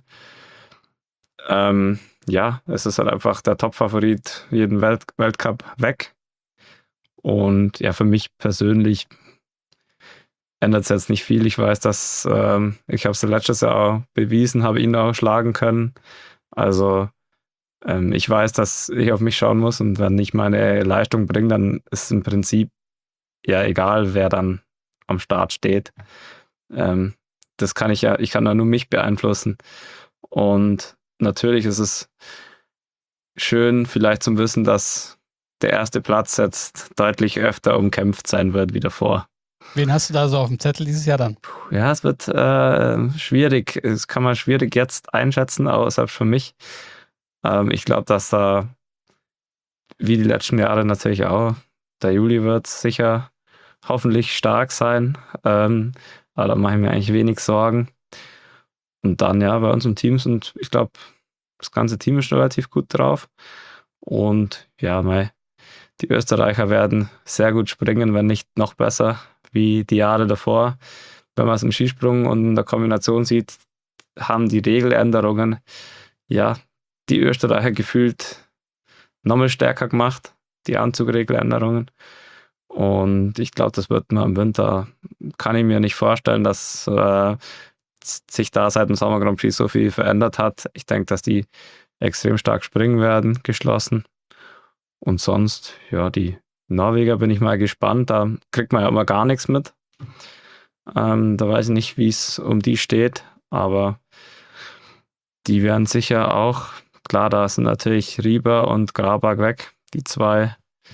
Ja, es ist halt einfach der Top-Favorit jeden Weltcup weg. Und ja, für mich persönlich ändert es jetzt nicht viel. Ich weiß, dass ich habe es letztes Jahr auch bewiesen, habe ihn auch schlagen können. Also ich weiß, dass ich auf mich schauen muss und wenn ich meine Leistung bringe, dann ist im Prinzip ja egal, wer dann am Start steht. Ich kann da nur mich beeinflussen. Und natürlich ist es schön, vielleicht zu wissen, dass der erste Platz jetzt deutlich öfter umkämpft sein wird wie davor. Wen hast du da so auf dem Zettel dieses Jahr dann? Ja, es wird schwierig. Das kann man schwierig jetzt einschätzen, außer für mich. Ich glaube, dass da, wie die letzten Jahre natürlich auch, der Juli wird sicher hoffentlich stark sein. Aber da mache ich mir eigentlich wenig Sorgen. Und dann ja, bei uns im Team sind, ich glaube, Das ganze Team ist relativ gut drauf. Und ja, die Österreicher werden sehr gut springen, wenn nicht noch besser wie die Jahre davor. Wenn man es im Skisprung und in der Kombination sieht, haben die Regeländerungen die Österreicher gefühlt nochmal stärker gemacht, die Anzugregeländerungen. Und ich glaube, das wird man im Winter, kann ich mir nicht vorstellen, dass sich da seit dem Sommer Grand Prix so viel verändert hat. Ich denke, dass die extrem stark springen werden, geschlossen. Und sonst, ja, die Norweger bin ich mal gespannt. Da kriegt man ja immer gar nichts mit. Da weiß ich nicht, wie es um die steht, aber die werden sicher auch, klar, da sind natürlich Rieber und Grabak weg, die zwei,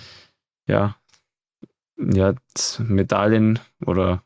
Medaillen oder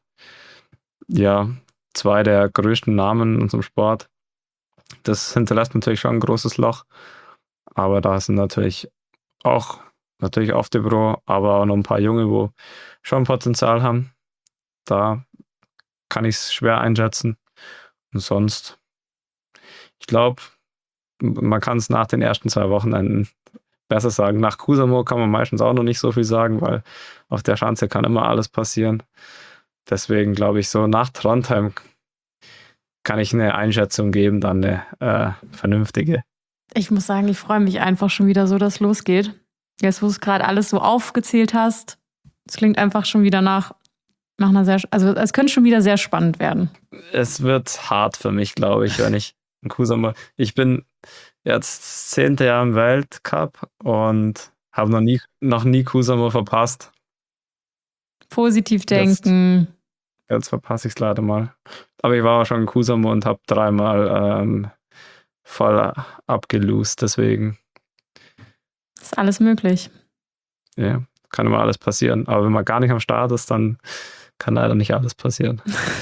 zwei der größten Namen in unserem Sport. Das hinterlässt natürlich schon ein großes Loch, aber da sind natürlich auch auf dem Pro, aber auch noch ein paar Junge, wo schon Potenzial haben. Da kann ich es schwer einschätzen. Und sonst, ich glaube, man kann es nach den ersten 2 Wochenenden besser sagen. Nach Kuusamo kann man meistens auch noch nicht so viel sagen, weil auf der Schanze kann immer alles passieren. Deswegen glaube ich, so nach Trondheim kann ich eine Einschätzung geben, dann eine vernünftige. Ich muss sagen, ich freue mich einfach schon wieder so, dass es losgeht. Jetzt, wo du es gerade alles so aufgezählt hast, es klingt einfach schon wieder nach einer also es könnte schon wieder sehr spannend werden. Es wird hart für mich, glaube ich, wenn ich in Kuusamo. Ich bin jetzt 10. Jahr im Weltcup und habe noch nie Kuusamo verpasst. Positiv denken. Jetzt verpasse ich es leider mal. Aber ich war auch schon in Kuusamo und habe 3-mal voll abgelost, deswegen. Ist alles möglich. Ja, kann immer alles passieren. Aber wenn man gar nicht am Start ist, dann kann leider nicht alles passieren.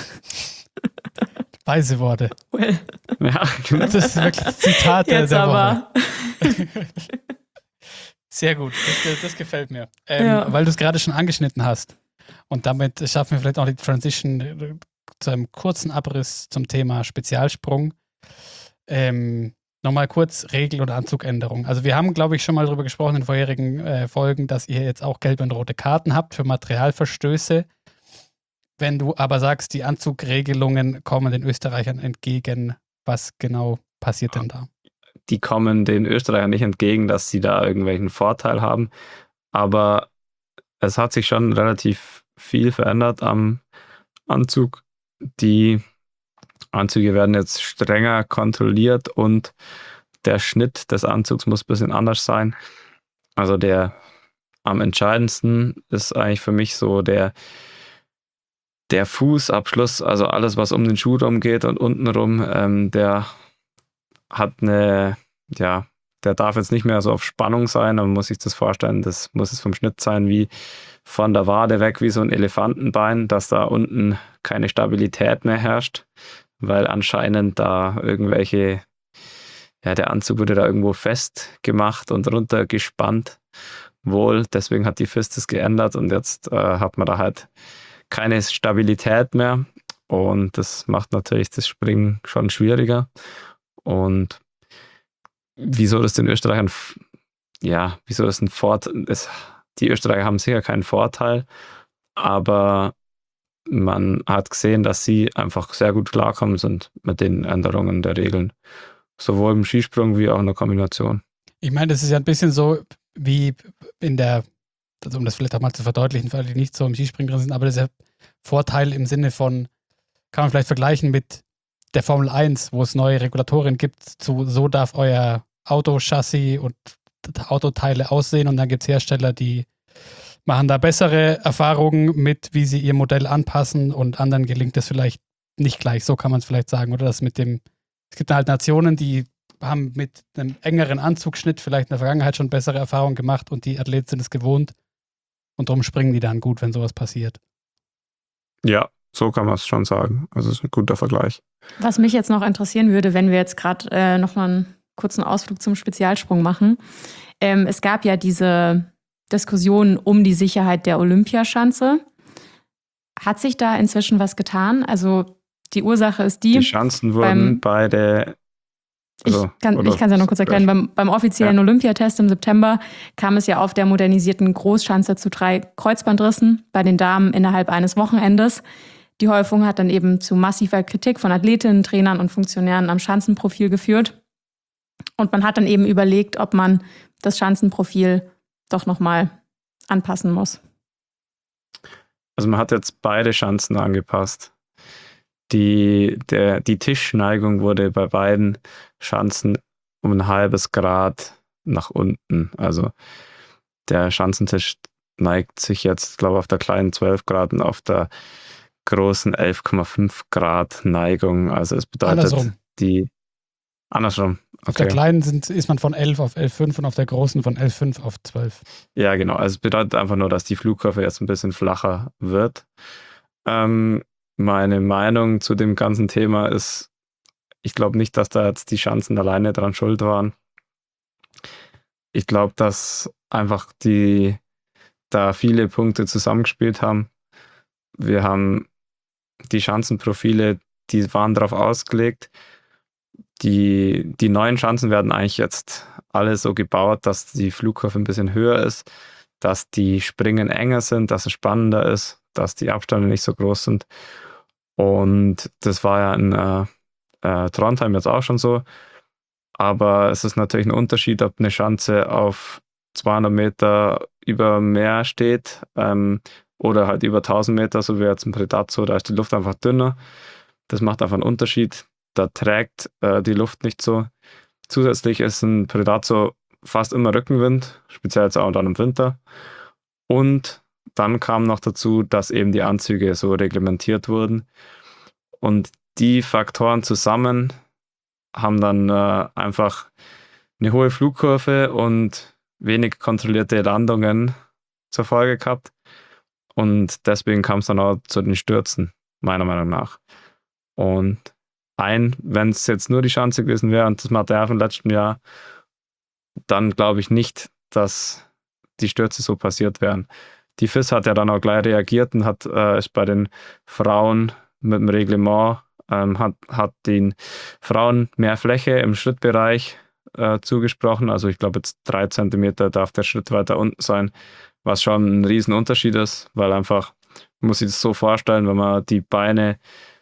Weise Worte. Well. Ja, genau. Das ist wirklich Zitat Jetzt der aber. Woche. Sehr gut, das gefällt mir. Ja. Weil du es gerade schon angeschnitten hast. Und damit schaffen wir vielleicht auch die Transition zu einem kurzen Abriss zum Thema Spezialsprung. Nochmal kurz Regel- oder Anzugänderung. Also wir haben, glaube ich, schon mal darüber gesprochen in vorherigen Folgen, dass ihr jetzt auch gelbe und rote Karten habt für Materialverstöße. Wenn du aber sagst, die Anzugregelungen kommen den Österreichern entgegen, was genau passiert denn da? Die kommen den Österreichern nicht entgegen, dass sie da irgendwelchen Vorteil haben. Aber es hat sich schon relativ viel verändert am Anzug. Die Anzüge werden jetzt strenger kontrolliert und der Schnitt des Anzugs muss ein bisschen anders sein. Also am entscheidendsten ist eigentlich für mich so der Fußabschluss, also alles, was um den Schuh rum geht und untenrum, der hat der darf jetzt nicht mehr so auf Spannung sein, man muss sich das vorstellen, das muss es vom Schnitt sein, wie von der Wade weg, wie so ein Elefantenbein, dass da unten keine Stabilität mehr herrscht, weil anscheinend da der Anzug wurde da irgendwo festgemacht und runtergespannt wohl, deswegen hat die FIS das geändert und jetzt hat man da halt keine Stabilität mehr und das macht natürlich das Springen schon schwieriger. Und wieso das den Österreichern, wieso das ein Vorteil ist, die Österreicher haben sicher keinen Vorteil, aber man hat gesehen, dass sie einfach sehr gut klarkommen sind mit den Änderungen der Regeln, sowohl im Skisprung wie auch in der Kombination. Ich meine, das ist ja ein bisschen so wie also um das vielleicht auch mal zu verdeutlichen, für alle, die nicht so im Skispringen drin sind, aber das ist ja Vorteil im Sinne von, kann man vielleicht vergleichen mit der Formel 1, wo es neue Regulatorien gibt, so darf euer Autochassis und Autoteile aussehen und dann gibt es Hersteller, die machen da bessere Erfahrungen mit, wie sie ihr Modell anpassen und anderen gelingt es vielleicht nicht gleich, so kann man es vielleicht sagen, oder es gibt halt Nationen, die haben mit einem engeren Anzugsschnitt vielleicht in der Vergangenheit schon bessere Erfahrungen gemacht und die Athleten sind es gewohnt und darum springen die dann gut, wenn sowas passiert. Ja, so kann man es schon sagen. Also es ist ein guter Vergleich. Was mich jetzt noch interessieren würde, wenn wir jetzt gerade noch mal einen kurzen Ausflug zum Spezialsprung machen. Es gab ja diese Diskussion um die Sicherheit der Olympiaschanze. Hat sich da inzwischen was getan? Also die Ursache ist die Schanzen wurden bei der Also, Ich kann es ja noch kurz erklären. Beim offiziellen Olympiatest im September kam es ja auf der modernisierten Großschanze zu 3 Kreuzbandrissen bei den Damen innerhalb eines Wochenendes. Die Häufung hat dann eben zu massiver Kritik von Athletinnen, Trainern und Funktionären am Schanzenprofil geführt. Und man hat dann eben überlegt, ob man das Schanzenprofil doch nochmal anpassen muss. Also man hat jetzt beide Schanzen angepasst. Die Tischneigung wurde bei beiden Schanzen um ein halbes Grad nach unten. Also der Schanzentisch neigt sich jetzt, glaube ich, auf der kleinen 12 Grad und auf der großen 11,5 Grad Neigung. Also es bedeutet andersrum. Auf der kleinen ist man von 11 auf 11,5 und auf der großen von 11,5 auf 12. Ja, genau. Also es bedeutet einfach nur, dass die Flugkurve jetzt ein bisschen flacher wird. Meine Meinung zu dem ganzen Thema ist, ich glaube nicht, dass da jetzt die Schanzen alleine dran schuld waren. Ich glaube, dass einfach da viele Punkte zusammengespielt haben. Wir haben die Schanzenprofile, die waren darauf ausgelegt. Die neuen Schanzen werden eigentlich jetzt alle so gebaut, dass die Flugkurve ein bisschen höher ist, dass die Springen enger sind, dass es spannender ist, dass die Abstände nicht so groß sind. Und das war ja in Trondheim jetzt auch schon so. Aber es ist natürlich ein Unterschied, ob eine Schanze auf 200 Meter über Meer steht oder halt über 1000 Meter, so wie jetzt ein Predazzo, da ist die Luft einfach dünner. Das macht einfach einen Unterschied. Da trägt die Luft nicht so. Zusätzlich ist ein Predazzo fast immer Rückenwind, speziell jetzt auch dann im Winter. Und dann kam noch dazu, dass eben die Anzüge so reglementiert wurden. Und die Faktoren zusammen haben dann einfach eine hohe Flugkurve und wenig kontrollierte Landungen zur Folge gehabt. Und deswegen kam es dann auch zu den Stürzen, meiner Meinung nach. Und wenn es jetzt nur die Schanze gewesen wäre und das Material vom letzten Jahr, dann glaube ich nicht, dass die Stürze so passiert wären. Die FIS hat ja dann auch gleich reagiert und ist bei den Frauen mit dem Reglement, hat den Frauen mehr Fläche im Schrittbereich zugesprochen. Also ich glaube jetzt 3 Zentimeter darf der Schritt weiter unten sein, was schon ein Riesenunterschied ist, weil einfach, man muss sich das so vorstellen, wenn man die Beine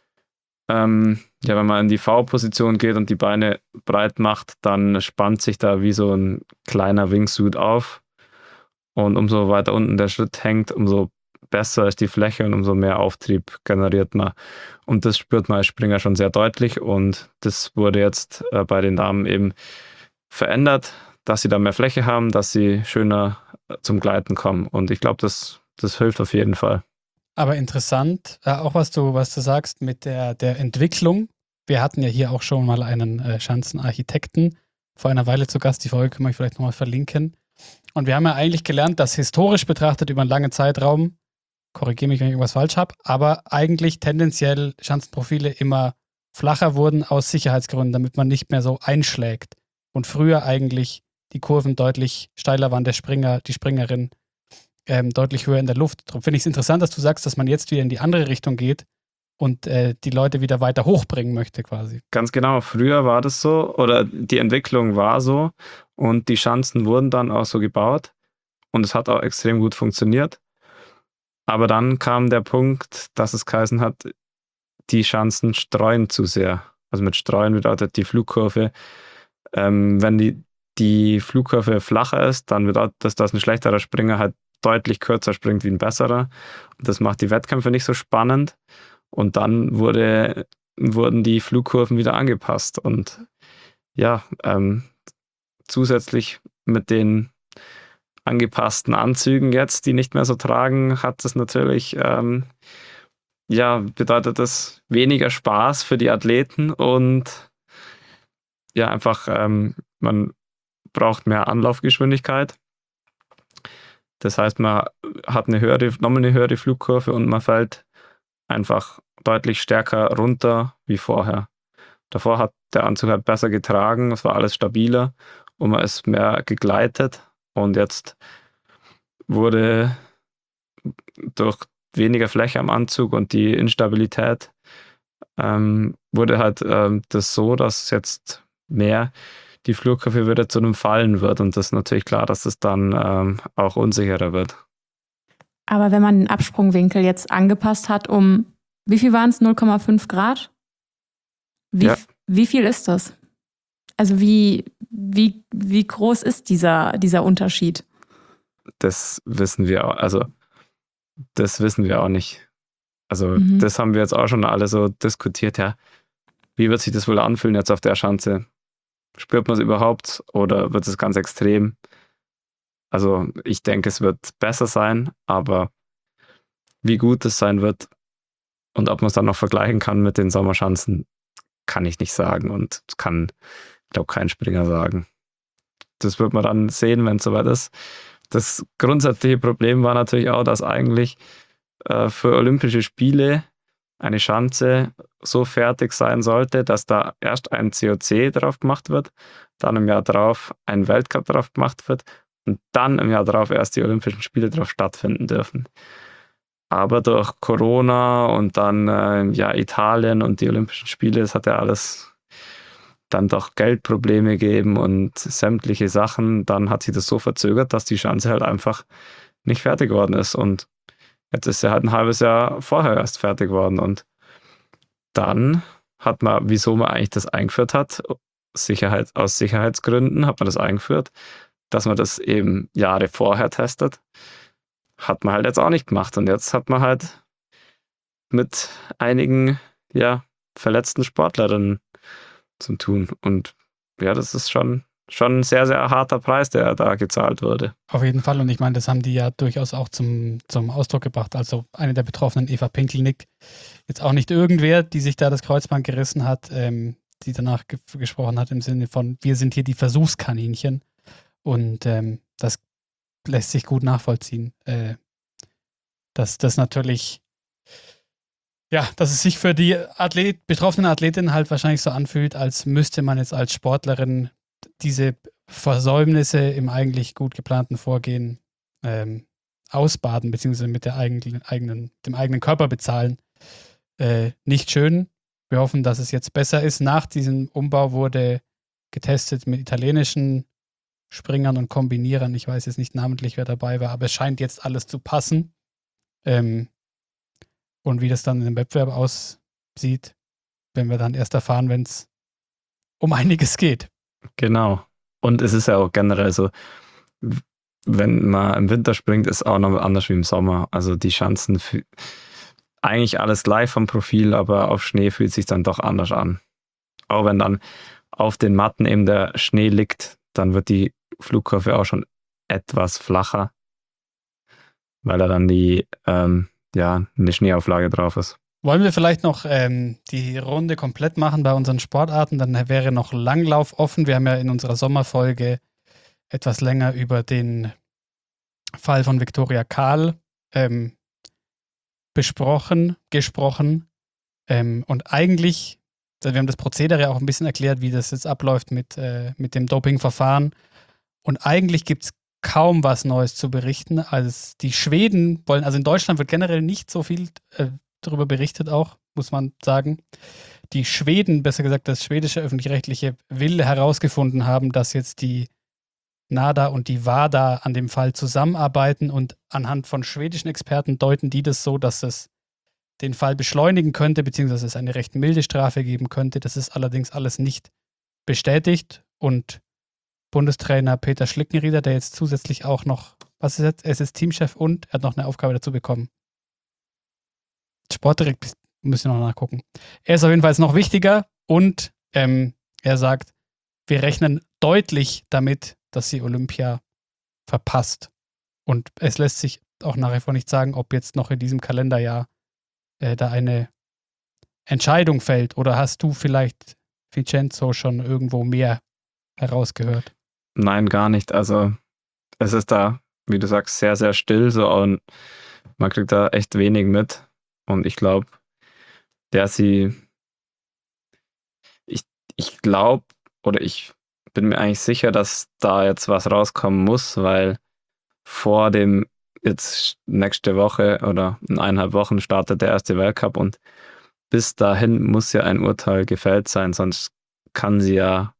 wenn man in die V-Position geht und die Beine breit macht, dann spannt sich da wie so ein kleiner Wingsuit auf. Und umso weiter unten der Schritt hängt, umso besser ist die Fläche und umso mehr Auftrieb generiert man. Und das spürt man als Springer schon sehr deutlich. Und das wurde jetzt bei den Damen eben verändert, dass sie da mehr Fläche haben, dass sie schöner zum Gleiten kommen. Und ich glaube, das hilft auf jeden Fall. Aber interessant, auch was du sagst mit der Entwicklung. Wir hatten ja hier auch schon mal einen Schanzenarchitekten vor einer Weile zu Gast. Die Folge können wir vielleicht nochmal verlinken. Und wir haben ja eigentlich gelernt, dass historisch betrachtet über einen langen Zeitraum, korrigiere mich, wenn ich irgendwas falsch habe, aber eigentlich tendenziell Schanzenprofile immer flacher wurden aus Sicherheitsgründen, damit man nicht mehr so einschlägt. Und früher eigentlich die Kurven deutlich steiler waren, die Springerin deutlich höher in der Luft. Darum finde ich es interessant, dass du sagst, dass man jetzt wieder in die andere Richtung geht und die Leute wieder weiter hochbringen möchte quasi. Ganz genau, früher war das so oder die Entwicklung war so und die Schanzen wurden dann auch so gebaut und es hat auch extrem gut funktioniert. Aber dann kam der Punkt, dass es geheißen hat, die Schanzen streuen zu sehr. Also mit streuen bedeutet die Flugkurve, wenn die Flugkurve flacher ist, dann bedeutet das, dass ein schlechterer Springer halt deutlich kürzer springt wie ein besserer. Das macht die Wettkämpfe nicht so spannend. Und dann wurden die Flugkurven wieder angepasst. Und ja, zusätzlich mit den angepassten Anzügen jetzt, die nicht mehr so tragen, hat es natürlich, bedeutet das weniger Spaß für die Athleten und ja, einfach, man braucht mehr Anlaufgeschwindigkeit. Das heißt, man hat nochmal eine höhere Flugkurve und man fällt einfach deutlich stärker runter wie vorher. Davor hat der Anzug halt besser getragen, es war alles stabiler und man ist mehr gegleitet. Und jetzt wurde durch weniger Fläche am Anzug und die Instabilität wurde halt das so, dass jetzt mehr die Flugkurve wieder zu einem Fallen wird. Und das ist natürlich klar, dass das dann auch unsicherer wird. Aber wenn man den Absprungwinkel jetzt angepasst hat wie viel waren es? 0,5 Grad? Wie viel ist das? Also wie groß ist dieser Unterschied? Das wissen wir auch, nicht. Also das haben wir jetzt auch schon alle so diskutiert, ja. Wie wird sich das wohl anfühlen jetzt auf der Schanze? Spürt man es überhaupt oder wird es ganz extrem? Also ich denke, es wird besser sein, aber wie gut es sein wird und ob man es dann noch vergleichen kann mit den Sommerschanzen, kann ich nicht sagen und kann, ich glaube, kein Springer sagen. Das wird man dann sehen, wenn es soweit ist. Das grundsätzliche Problem war natürlich auch, dass eigentlich für Olympische Spiele eine Schanze so fertig sein sollte, dass da erst ein COC drauf gemacht wird, dann im Jahr drauf ein Weltcup drauf gemacht wird und dann im Jahr drauf erst die Olympischen Spiele drauf stattfinden dürfen. Aber durch Corona und dann Italien und die Olympischen Spiele, es hat ja alles dann doch Geldprobleme gegeben und sämtliche Sachen. Dann hat sich das so verzögert, dass die Schanze halt einfach nicht fertig geworden ist. Und jetzt ist sie halt ein halbes Jahr vorher erst fertig geworden. Und dann hat man, wieso man eigentlich das eingeführt hat, aus Sicherheitsgründen hat man das eingeführt, dass man das eben Jahre vorher testet. Hat man halt jetzt auch nicht gemacht. Und jetzt hat man halt mit einigen verletzten Sportlerinnen zu tun. Und ja, das ist schon ein sehr, sehr harter Preis, der da gezahlt wurde. Auf jeden Fall. Und ich meine, das haben die ja durchaus auch zum Ausdruck gebracht. Also eine der Betroffenen, Eva Pinkelnick, jetzt auch nicht irgendwer, die sich da das Kreuzband gerissen hat, die danach gesprochen hat im Sinne von, wir sind hier die Versuchskaninchen. Und das lässt sich gut nachvollziehen. Dass das natürlich, dass es sich für die betroffenen Athletinnen halt wahrscheinlich so anfühlt, als müsste man jetzt als Sportlerin diese Versäumnisse im eigentlich gut geplanten Vorgehen ausbaden, beziehungsweise mit dem eigenen Körper bezahlen. Nicht schön. Wir hoffen, dass es jetzt besser ist. Nach diesem Umbau wurde getestet mit italienischen Springern und Kombinierern. Ich weiß jetzt nicht namentlich, wer dabei war, aber es scheint jetzt alles zu passen. Und wie das dann in dem Wettbewerb aussieht, werden wir dann erst erfahren, wenn es um einiges geht. Genau. Und es ist ja auch generell so, wenn man im Winter springt, ist auch noch anders wie im Sommer. Also die Schanzen, eigentlich alles gleich vom Profil, aber auf Schnee fühlt es sich dann doch anders an. Auch wenn dann auf den Matten eben der Schnee liegt, dann wird die Flugkurve auch schon etwas flacher, weil da dann eine Schneeauflage drauf ist. Wollen wir vielleicht noch die Runde komplett machen bei unseren Sportarten? Dann wäre noch Langlauf offen. Wir haben ja in unserer Sommerfolge etwas länger über den Fall von Viktoria Kahl gesprochen. Und eigentlich, wir haben das Prozedere auch ein bisschen erklärt, wie das jetzt abläuft mit dem Dopingverfahren. Und eigentlich gibt es kaum was Neues zu berichten. Also die Schweden wollen, also in Deutschland wird generell nicht so viel darüber berichtet auch, muss man sagen. Die Schweden, besser gesagt das schwedische öffentlich-rechtliche, will herausgefunden haben, dass jetzt die NADA und die WADA an dem Fall zusammenarbeiten und anhand von schwedischen Experten deuten die das so, dass es den Fall beschleunigen könnte, beziehungsweise es eine recht milde Strafe geben könnte. Das ist allerdings alles nicht bestätigt und Bundestrainer Peter Schlickenrieder, der jetzt zusätzlich auch noch, was ist jetzt? Er ist Teamchef und er hat noch eine Aufgabe dazu bekommen. Sportdirektor, müssen wir noch nachgucken. Er ist auf jeden Fall jetzt noch wichtiger und er sagt, wir rechnen deutlich damit, dass sie Olympia verpasst. Und es lässt sich auch nach wie vor nicht sagen, ob jetzt noch in diesem Kalenderjahr da eine Entscheidung fällt. Oder hast du vielleicht, Vincenzo, schon irgendwo mehr herausgehört? Nein, gar nicht. Also es ist da, wie du sagst, sehr, sehr still so und man kriegt da echt wenig mit. Und ich glaube, ich glaube oder ich bin mir eigentlich sicher, dass da jetzt was rauskommen muss, weil vor dem jetzt nächste Woche oder in 1,5 Wochen startet der erste Weltcup und bis dahin muss ja ein Urteil gefällt sein, sonst kann sie ja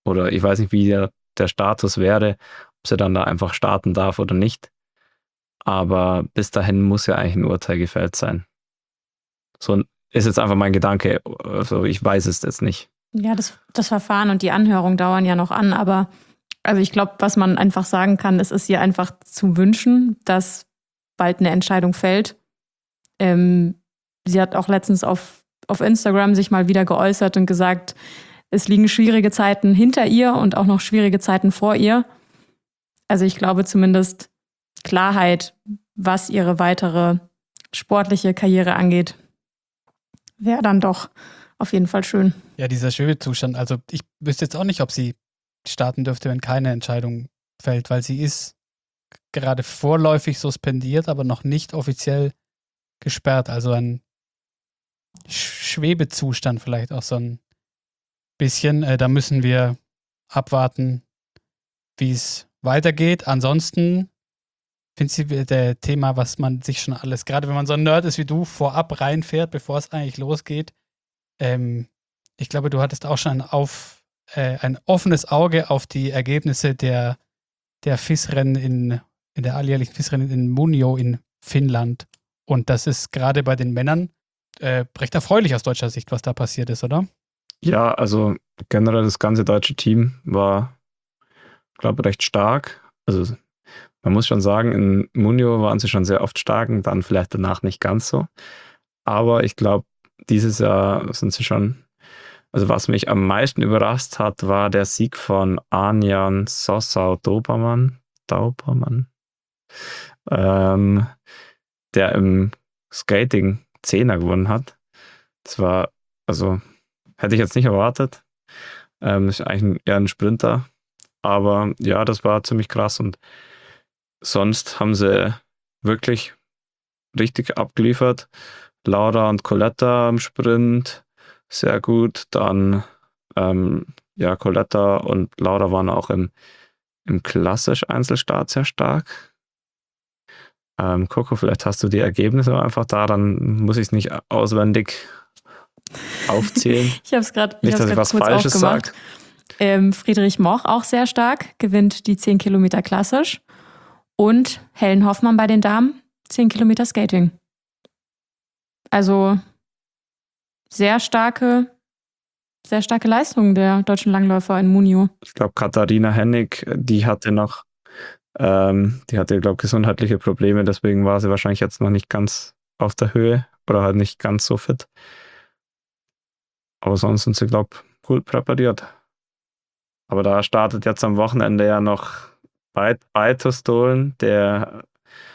oder ich weiß nicht, wie der Status wäre, ob sie dann da einfach starten darf oder nicht. Aber bis dahin muss ja eigentlich ein Urteil gefällt sein. So ist jetzt einfach mein Gedanke. Also ich weiß es jetzt nicht. Ja, das Verfahren und die Anhörung dauern ja noch an, aber also ich glaube, was man einfach sagen kann, es ist ihr einfach zu wünschen, dass bald eine Entscheidung fällt. Sie hat auch letztens auf Instagram sich mal wieder geäußert und gesagt, es liegen schwierige Zeiten hinter ihr und auch noch schwierige Zeiten vor ihr. Also ich glaube zumindest Klarheit, was ihre weitere sportliche Karriere angeht, wäre dann doch auf jeden Fall schön. Ja, dieser Schwebezustand, also ich wüsste jetzt auch nicht, ob sie starten dürfte, wenn keine Entscheidung fällt, weil sie ist gerade vorläufig suspendiert, aber noch nicht offiziell gesperrt. Also ein Schwebezustand vielleicht auch so ein bisschen. Da müssen wir abwarten, wie es weitergeht. Ansonsten finde ich das Thema, was man sich schon alles, gerade wenn man so ein Nerd ist wie du, vorab reinfährt, bevor es eigentlich losgeht. Ich glaube, du hattest auch schon ein offenes Auge auf die Ergebnisse der FIS-Rennen in der alljährlichen FIS-Rennen in Muonio in Finnland. Und das ist gerade bei den Männern recht erfreulich aus deutscher Sicht, was da passiert ist, oder? Ja, also generell das ganze deutsche Team war, glaube ich, recht stark. Also man muss schon sagen, in Muonio waren sie schon sehr oft stark und dann vielleicht danach nicht ganz so. Aber ich glaube, dieses Jahr sind sie schon, also was mich am meisten überrascht hat, war der Sieg von Arjan Sossau-Daubermann, der im Skating 10er gewonnen hat. Das war, also hätte ich jetzt nicht erwartet. Ist eigentlich eher ein Sprinter. Aber ja, das war ziemlich krass und sonst haben sie wirklich richtig abgeliefert. Laura und Coletta im Sprint, sehr gut. Dann, Coletta und Laura waren auch im klassisch Einzelstart sehr stark. Coco, vielleicht hast du die Ergebnisse einfach da, dann muss ich es nicht auswendig aufzählen. Ich habe es gerade was kurz Falsches aufgemacht. Friedrich Moch auch sehr stark, gewinnt die 10 Kilometer klassisch. Und Helen Hoffmann bei den Damen, 10 Kilometer Skating. Also sehr starke Leistung der deutschen Langläufer in Muonio. Ich glaube, Katharina Hennig, die hatte, glaube ich, gesundheitliche Probleme, deswegen war sie wahrscheinlich jetzt noch nicht ganz auf der Höhe oder halt nicht ganz so fit. Aber sonst sind sie, glaube ich, gut präpariert. Aber da startet jetzt am Wochenende ja noch Beitostølen, der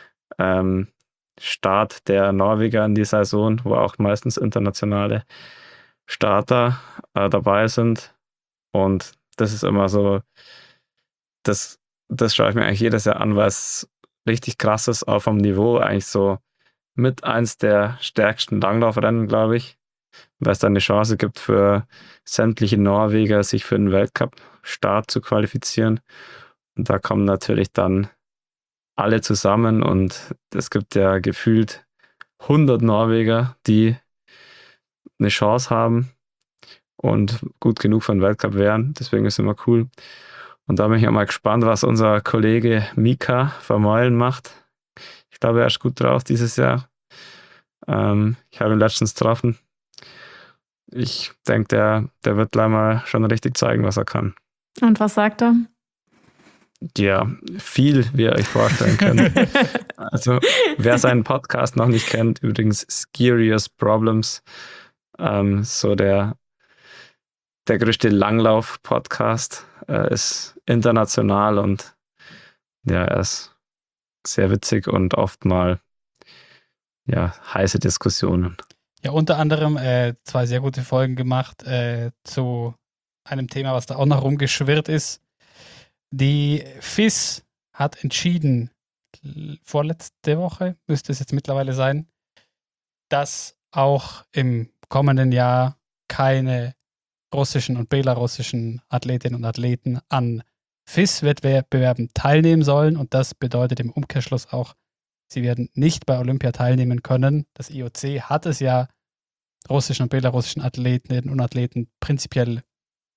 Start der Norweger in die Saison, wo auch meistens internationale Starter dabei sind. Und das ist immer so, das schaue ich mir eigentlich jedes Jahr an, weil es richtig krass ist, auch vom Niveau eigentlich so mit eins der stärksten Langlaufrennen, glaube ich, weil es dann eine Chance gibt für sämtliche Norweger, sich für den Weltcup-Start zu qualifizieren. Und da kommen natürlich dann alle zusammen und es gibt ja gefühlt 100 Norweger, die eine Chance haben und gut genug für den Weltcup wären. Deswegen ist es immer cool. Und da bin ich auch mal gespannt, was unser Kollege Mika Vermeulen macht. Ich glaube, er ist gut drauf dieses Jahr. Ich habe ihn letztens getroffen. Ich denke, der wird gleich mal schon richtig zeigen, was er kann. Und was sagt er? Ja, viel, wie ihr euch vorstellen könnt. Also, wer seinen Podcast noch nicht kennt, übrigens Scarious Problems, so der größte Langlauf-Podcast, ist international und ja, er ist sehr witzig und oft mal heiße Diskussionen. Ja, unter anderem 2 sehr gute Folgen gemacht zu einem Thema, was da auch noch rumgeschwirrt ist. Die FIS hat entschieden, vorletzte Woche müsste es jetzt mittlerweile sein, dass auch im kommenden Jahr keine russischen und belarussischen Athletinnen und Athleten an FIS-Wettbewerben teilnehmen sollen. Und das bedeutet im Umkehrschluss auch, sie werden nicht bei Olympia teilnehmen können. Das IOC hat es ja russischen und belarussischen Athletinnen und Athleten prinzipiell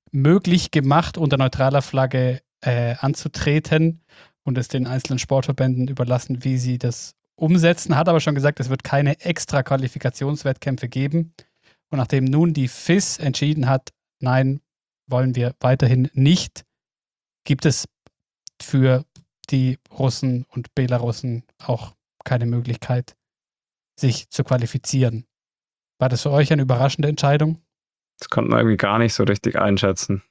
möglich gemacht, unter neutraler Flagge anzutreten und es den einzelnen Sportverbänden überlassen, wie sie das umsetzen. Hat aber schon gesagt, es wird keine extra Qualifikationswettkämpfe geben. Und nachdem nun die FIS entschieden hat, nein, wollen wir weiterhin nicht, gibt es für die Russen und Belarussen auch keine Möglichkeit, sich zu qualifizieren. War das für euch eine überraschende Entscheidung? Das konnte man irgendwie gar nicht so richtig einschätzen.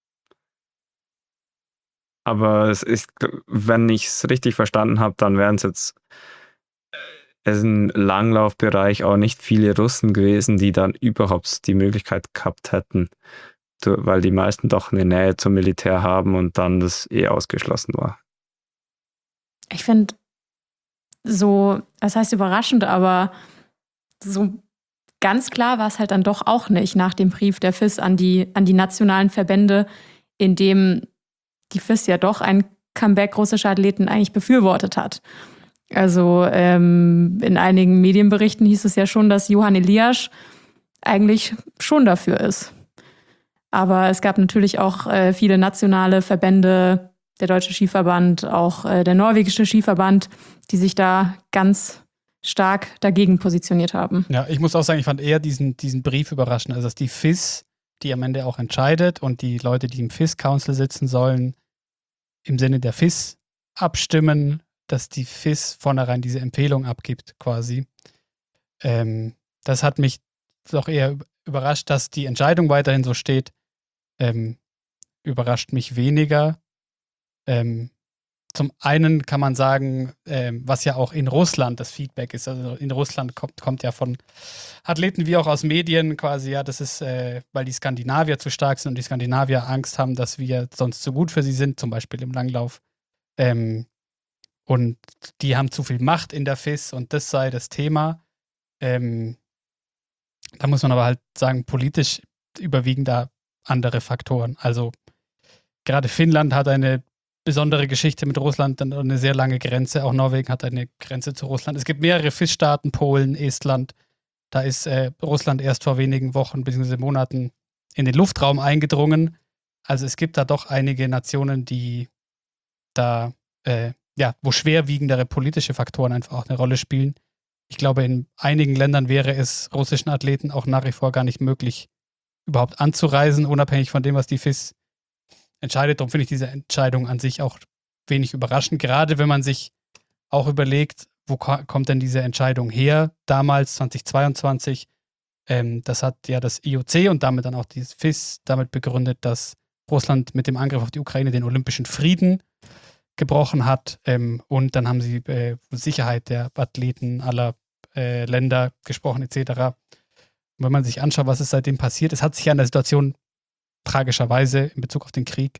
Aber es ist, wenn ich es richtig verstanden habe, dann wären es jetzt im Langlaufbereich auch nicht viele Russen gewesen, die dann überhaupt die Möglichkeit gehabt hätten, weil die meisten doch eine Nähe zum Militär haben und dann das ausgeschlossen war. Ich finde so, das heißt überraschend, aber so ganz klar war es halt dann doch auch nicht nach dem Brief der FIS an die nationalen Verbände, in dem die FIS ja doch ein Comeback russischer Athleten eigentlich befürwortet hat. Also in einigen Medienberichten hieß es ja schon, dass Johann Elias eigentlich schon dafür ist. Aber es gab natürlich auch viele nationale Verbände, der Deutsche Skiverband, auch der norwegische Skiverband, die sich da ganz stark dagegen positioniert haben. Ja, ich muss auch sagen, ich fand eher diesen Brief überraschend. Also, dass die FIS, die am Ende auch entscheidet und die Leute, die im FIS-Council sitzen sollen, im Sinne der FIS abstimmen, dass die FIS vornherein diese Empfehlung abgibt, quasi. Das hat mich doch eher überrascht, dass die Entscheidung weiterhin so steht. Überrascht mich weniger. Zum einen kann man sagen, was ja auch in Russland das Feedback ist. Also in Russland kommt ja von Athleten wie auch aus Medien quasi, ja, das ist, weil die Skandinavier zu stark sind und die Skandinavier Angst haben, dass wir sonst zu gut für sie sind, zum Beispiel im Langlauf. Und die haben zu viel Macht in der FIS und das sei das Thema. Da muss man aber halt sagen, politisch überwiegen da andere Faktoren. Also gerade Finnland hat eine besondere Geschichte mit Russland, dann eine sehr lange Grenze. Auch Norwegen hat eine Grenze zu Russland. Es gibt mehrere FIS-Staaten, Polen, Estland. Da ist Russland erst vor wenigen Wochen bzw. Monaten in den Luftraum eingedrungen. Also es gibt da doch einige Nationen, die da, wo schwerwiegendere politische Faktoren einfach auch eine Rolle spielen. Ich glaube, in einigen Ländern wäre es russischen Athleten auch nach wie vor gar nicht möglich, überhaupt anzureisen, unabhängig von dem, was die FIS entscheidet. Darum finde ich diese Entscheidung an sich auch wenig überraschend, gerade wenn man sich auch überlegt, wo kommt denn diese Entscheidung her, damals 2022. Das hat ja das IOC und damit dann auch die FIS damit begründet, dass Russland mit dem Angriff auf die Ukraine den olympischen Frieden gebrochen hat, und dann haben sie Sicherheit der Athleten aller Länder gesprochen etc. Und wenn man sich anschaut, was ist seitdem passiert, es hat sich ja an der Situation tragischerweise in Bezug auf den Krieg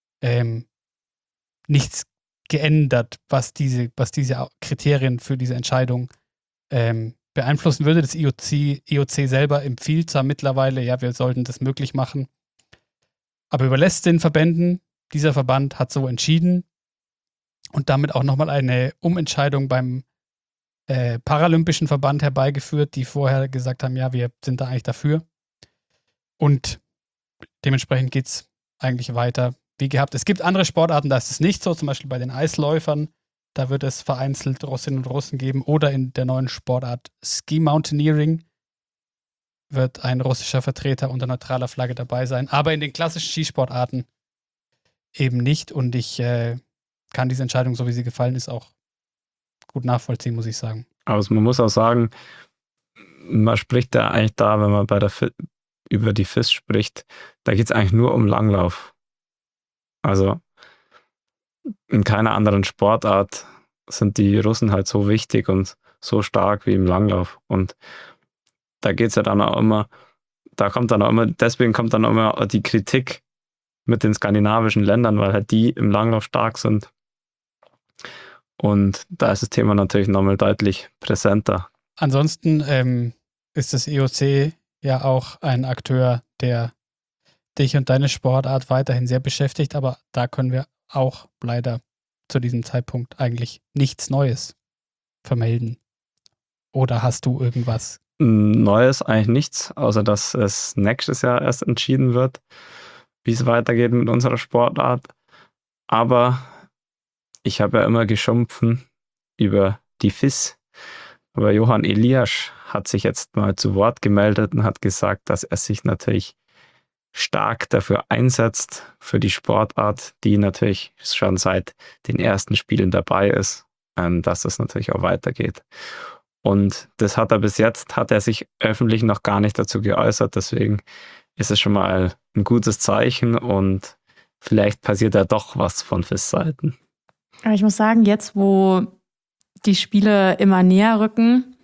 nichts geändert, was diese Kriterien für diese Entscheidung beeinflussen würde. Das IOC selber empfiehlt zwar mittlerweile, ja, wir sollten das möglich machen, aber überlässt den Verbänden. Dieser Verband hat so entschieden und damit auch nochmal eine Umentscheidung beim Paralympischen Verband herbeigeführt, die vorher gesagt haben, ja, wir sind da eigentlich dafür. Und dementsprechend geht es eigentlich weiter wie gehabt. Es gibt andere Sportarten, da ist es nicht so, zum Beispiel bei den Eisläufern. Da wird es vereinzelt Russinnen und Russen geben. Oder in der neuen Sportart Ski Mountaineering wird ein russischer Vertreter unter neutraler Flagge dabei sein. Aber in den klassischen Skisportarten eben nicht. Und ich kann diese Entscheidung, so wie sie gefallen ist, auch gut nachvollziehen, muss ich sagen. Aber man muss auch sagen, man spricht ja eigentlich da, wenn man über die FIS spricht, da geht es eigentlich nur um Langlauf. Also in keiner anderen Sportart sind die Russen halt so wichtig und so stark wie im Langlauf. Und da geht es ja dann auch immer, deswegen kommt dann auch immer die Kritik mit den skandinavischen Ländern, weil halt die im Langlauf stark sind. Und da ist das Thema natürlich nochmal deutlich präsenter. Ansonsten ist das IOC ja auch ein Akteur, der dich und deine Sportart weiterhin sehr beschäftigt, aber da können wir auch leider zu diesem Zeitpunkt eigentlich nichts Neues vermelden. Oder hast du irgendwas? Neues eigentlich nichts, außer dass es nächstes Jahr erst entschieden wird. wie es weitergeht mit unserer Sportart. Aber ich habe ja immer geschumpfen über die FIS. Aber Johann Eliasch hat sich jetzt mal zu Wort gemeldet und hat gesagt, dass er sich natürlich stark dafür einsetzt, für die Sportart, die natürlich schon seit den ersten Spielen dabei ist, dass es natürlich auch weitergeht. Und das hat er sich öffentlich noch gar nicht dazu geäußert, deswegen ist es schon mal ein gutes Zeichen und vielleicht passiert ja doch was von FIS-Seiten. Aber ich muss sagen, jetzt, wo die Spiele immer näher rücken,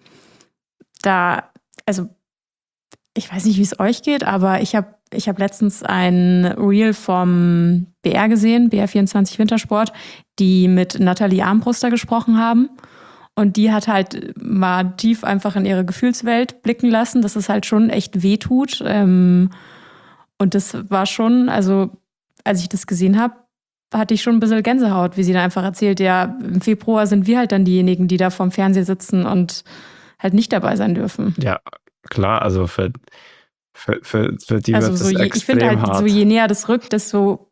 also ich weiß nicht, wie es euch geht, aber ich habe letztens ein Reel vom BR gesehen, BR24 Wintersport, die mit Nathalie Armbruster gesprochen haben. Und die hat halt mal tief einfach in ihre Gefühlswelt blicken lassen, dass es halt schon echt wehtut. Und das war schon, also als ich das gesehen habe, hatte ich schon ein bisschen Gänsehaut, wie sie dann einfach erzählt, ja, im Februar sind wir halt dann diejenigen, die da vorm Fernseher sitzen und halt nicht dabei sein dürfen. Ja, klar, also für die Also wird so es ich finde extrem halt, hart. so je näher das rückt, desto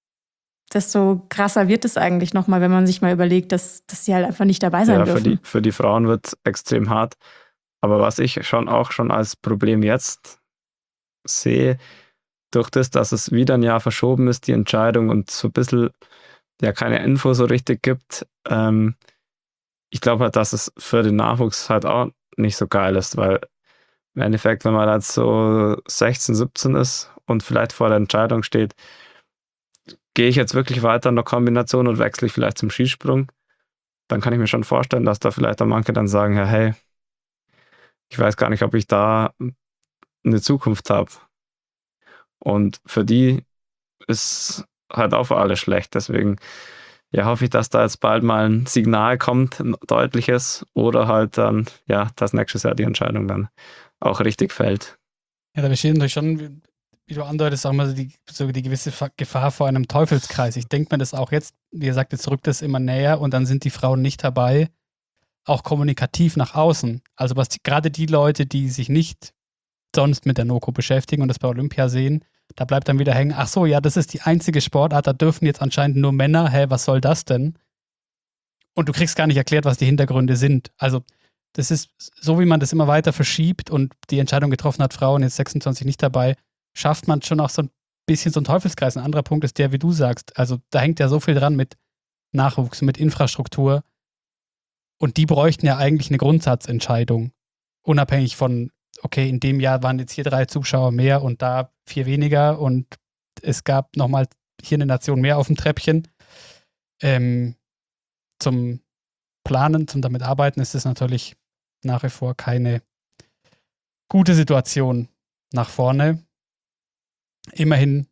krasser wird es eigentlich nochmal, wenn man sich mal überlegt, dass sie halt einfach nicht dabei sein Ja, dürfen. für die Frauen wird es extrem hart. Aber was ich schon als Problem jetzt sehe, durch das, dass es wieder ein Jahr verschoben ist, die Entscheidung und so ein bisschen ja keine Info so richtig gibt, ich glaube halt, dass es für den Nachwuchs halt auch nicht so geil ist, weil im Endeffekt, wenn man jetzt so 16, 17 ist und vielleicht vor der Entscheidung steht, gehe ich jetzt wirklich weiter in der Kombination und wechsle ich vielleicht zum Skisprung, dann kann ich mir schon vorstellen, dass da vielleicht auch manche dann sagen, ja, hey, ich weiß gar nicht, ob ich da eine Zukunft habe. Und für die ist halt auch für alle schlecht. Deswegen ja, hoffe ich, dass da jetzt bald mal ein Signal kommt, ein deutliches, oder halt dann, ja, dass nächstes Jahr die Entscheidung dann auch richtig fällt. Ja, da besteht natürlich schon, wie du andeutest, auch mal die gewisse Gefahr vor einem Teufelskreis. Ich denke mir das auch jetzt, wie gesagt, jetzt rückt das immer näher und dann sind die Frauen nicht dabei, auch kommunikativ nach außen. Also gerade die Leute, die sich nicht sonst mit der NOKO beschäftigen und das bei Olympia sehen, da bleibt dann wieder hängen, ach so, ja, das ist die einzige Sportart, da dürfen jetzt anscheinend nur Männer, was soll das denn? Und du kriegst gar nicht erklärt, was die Hintergründe sind. Also das ist, so wie man das immer weiter verschiebt und die Entscheidung getroffen hat, Frauen jetzt 26 nicht dabei, schafft man schon auch so ein bisschen so einen Teufelskreis. Ein anderer Punkt ist der, wie du sagst, also da hängt ja so viel dran mit Nachwuchs, mit Infrastruktur und die bräuchten ja eigentlich eine Grundsatzentscheidung, unabhängig von okay, in dem Jahr waren jetzt hier 3 Zuschauer mehr und da 4 weniger und es gab nochmal hier eine Nation mehr auf dem Treppchen. Zum Planen, zum damit arbeiten ist es natürlich nach wie vor keine gute Situation nach vorne. Immerhin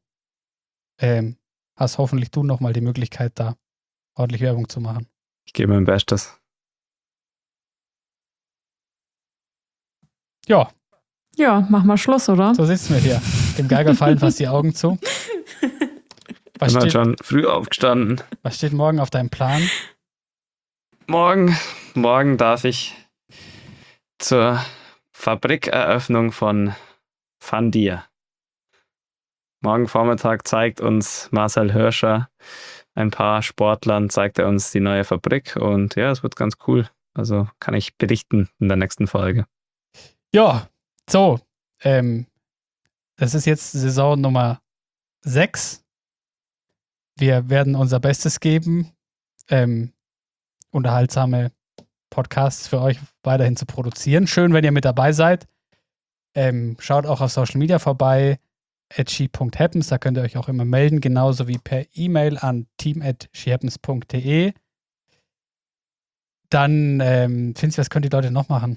hast hoffentlich du nochmal die Möglichkeit, da ordentlich Werbung zu machen. Ich gebe mein Bestes. Ja. Ja, mach mal Schluss, oder? So sitzen wir hier. Dem Geiger fallen fast die Augen zu. Ich bin halt schon früh aufgestanden. Was steht morgen auf deinem Plan? Morgen darf ich zur Fabrikeröffnung von Van Dier. Morgen Vormittag zeigt uns Marcel Hirscher ein paar Sportlern, zeigt er uns die neue Fabrik und ja, es wird ganz cool. Also kann ich berichten in der nächsten Folge. Ja, so. Das ist jetzt Saison Nummer 6. Wir werden unser Bestes geben, unterhaltsame Podcasts für euch weiterhin zu produzieren. Schön, wenn ihr mit dabei seid. Schaut auch auf Social Media vorbei, @she.happens, da könnt ihr euch auch immer melden, genauso wie per E-Mail an team@shehappens.de. Dann, Finzi, was können die Leute noch machen?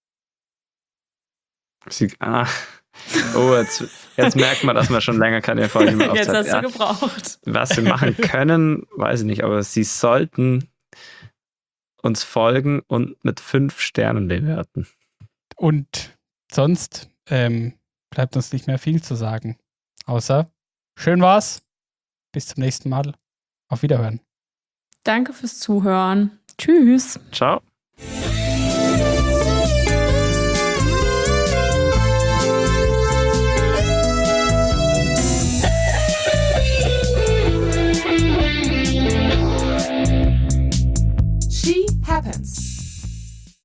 Jetzt merkt man, dass man schon länger keine Folge mehr aufzeichnet. Jetzt hast du gebraucht. Was sie machen können, weiß ich nicht, aber sie sollten uns folgen und mit 5 Sternen bewerten. Und sonst bleibt uns nicht mehr viel zu sagen. Außer, schön war's. Bis zum nächsten Mal. Auf Wiederhören. Danke fürs Zuhören. Tschüss. Ciao.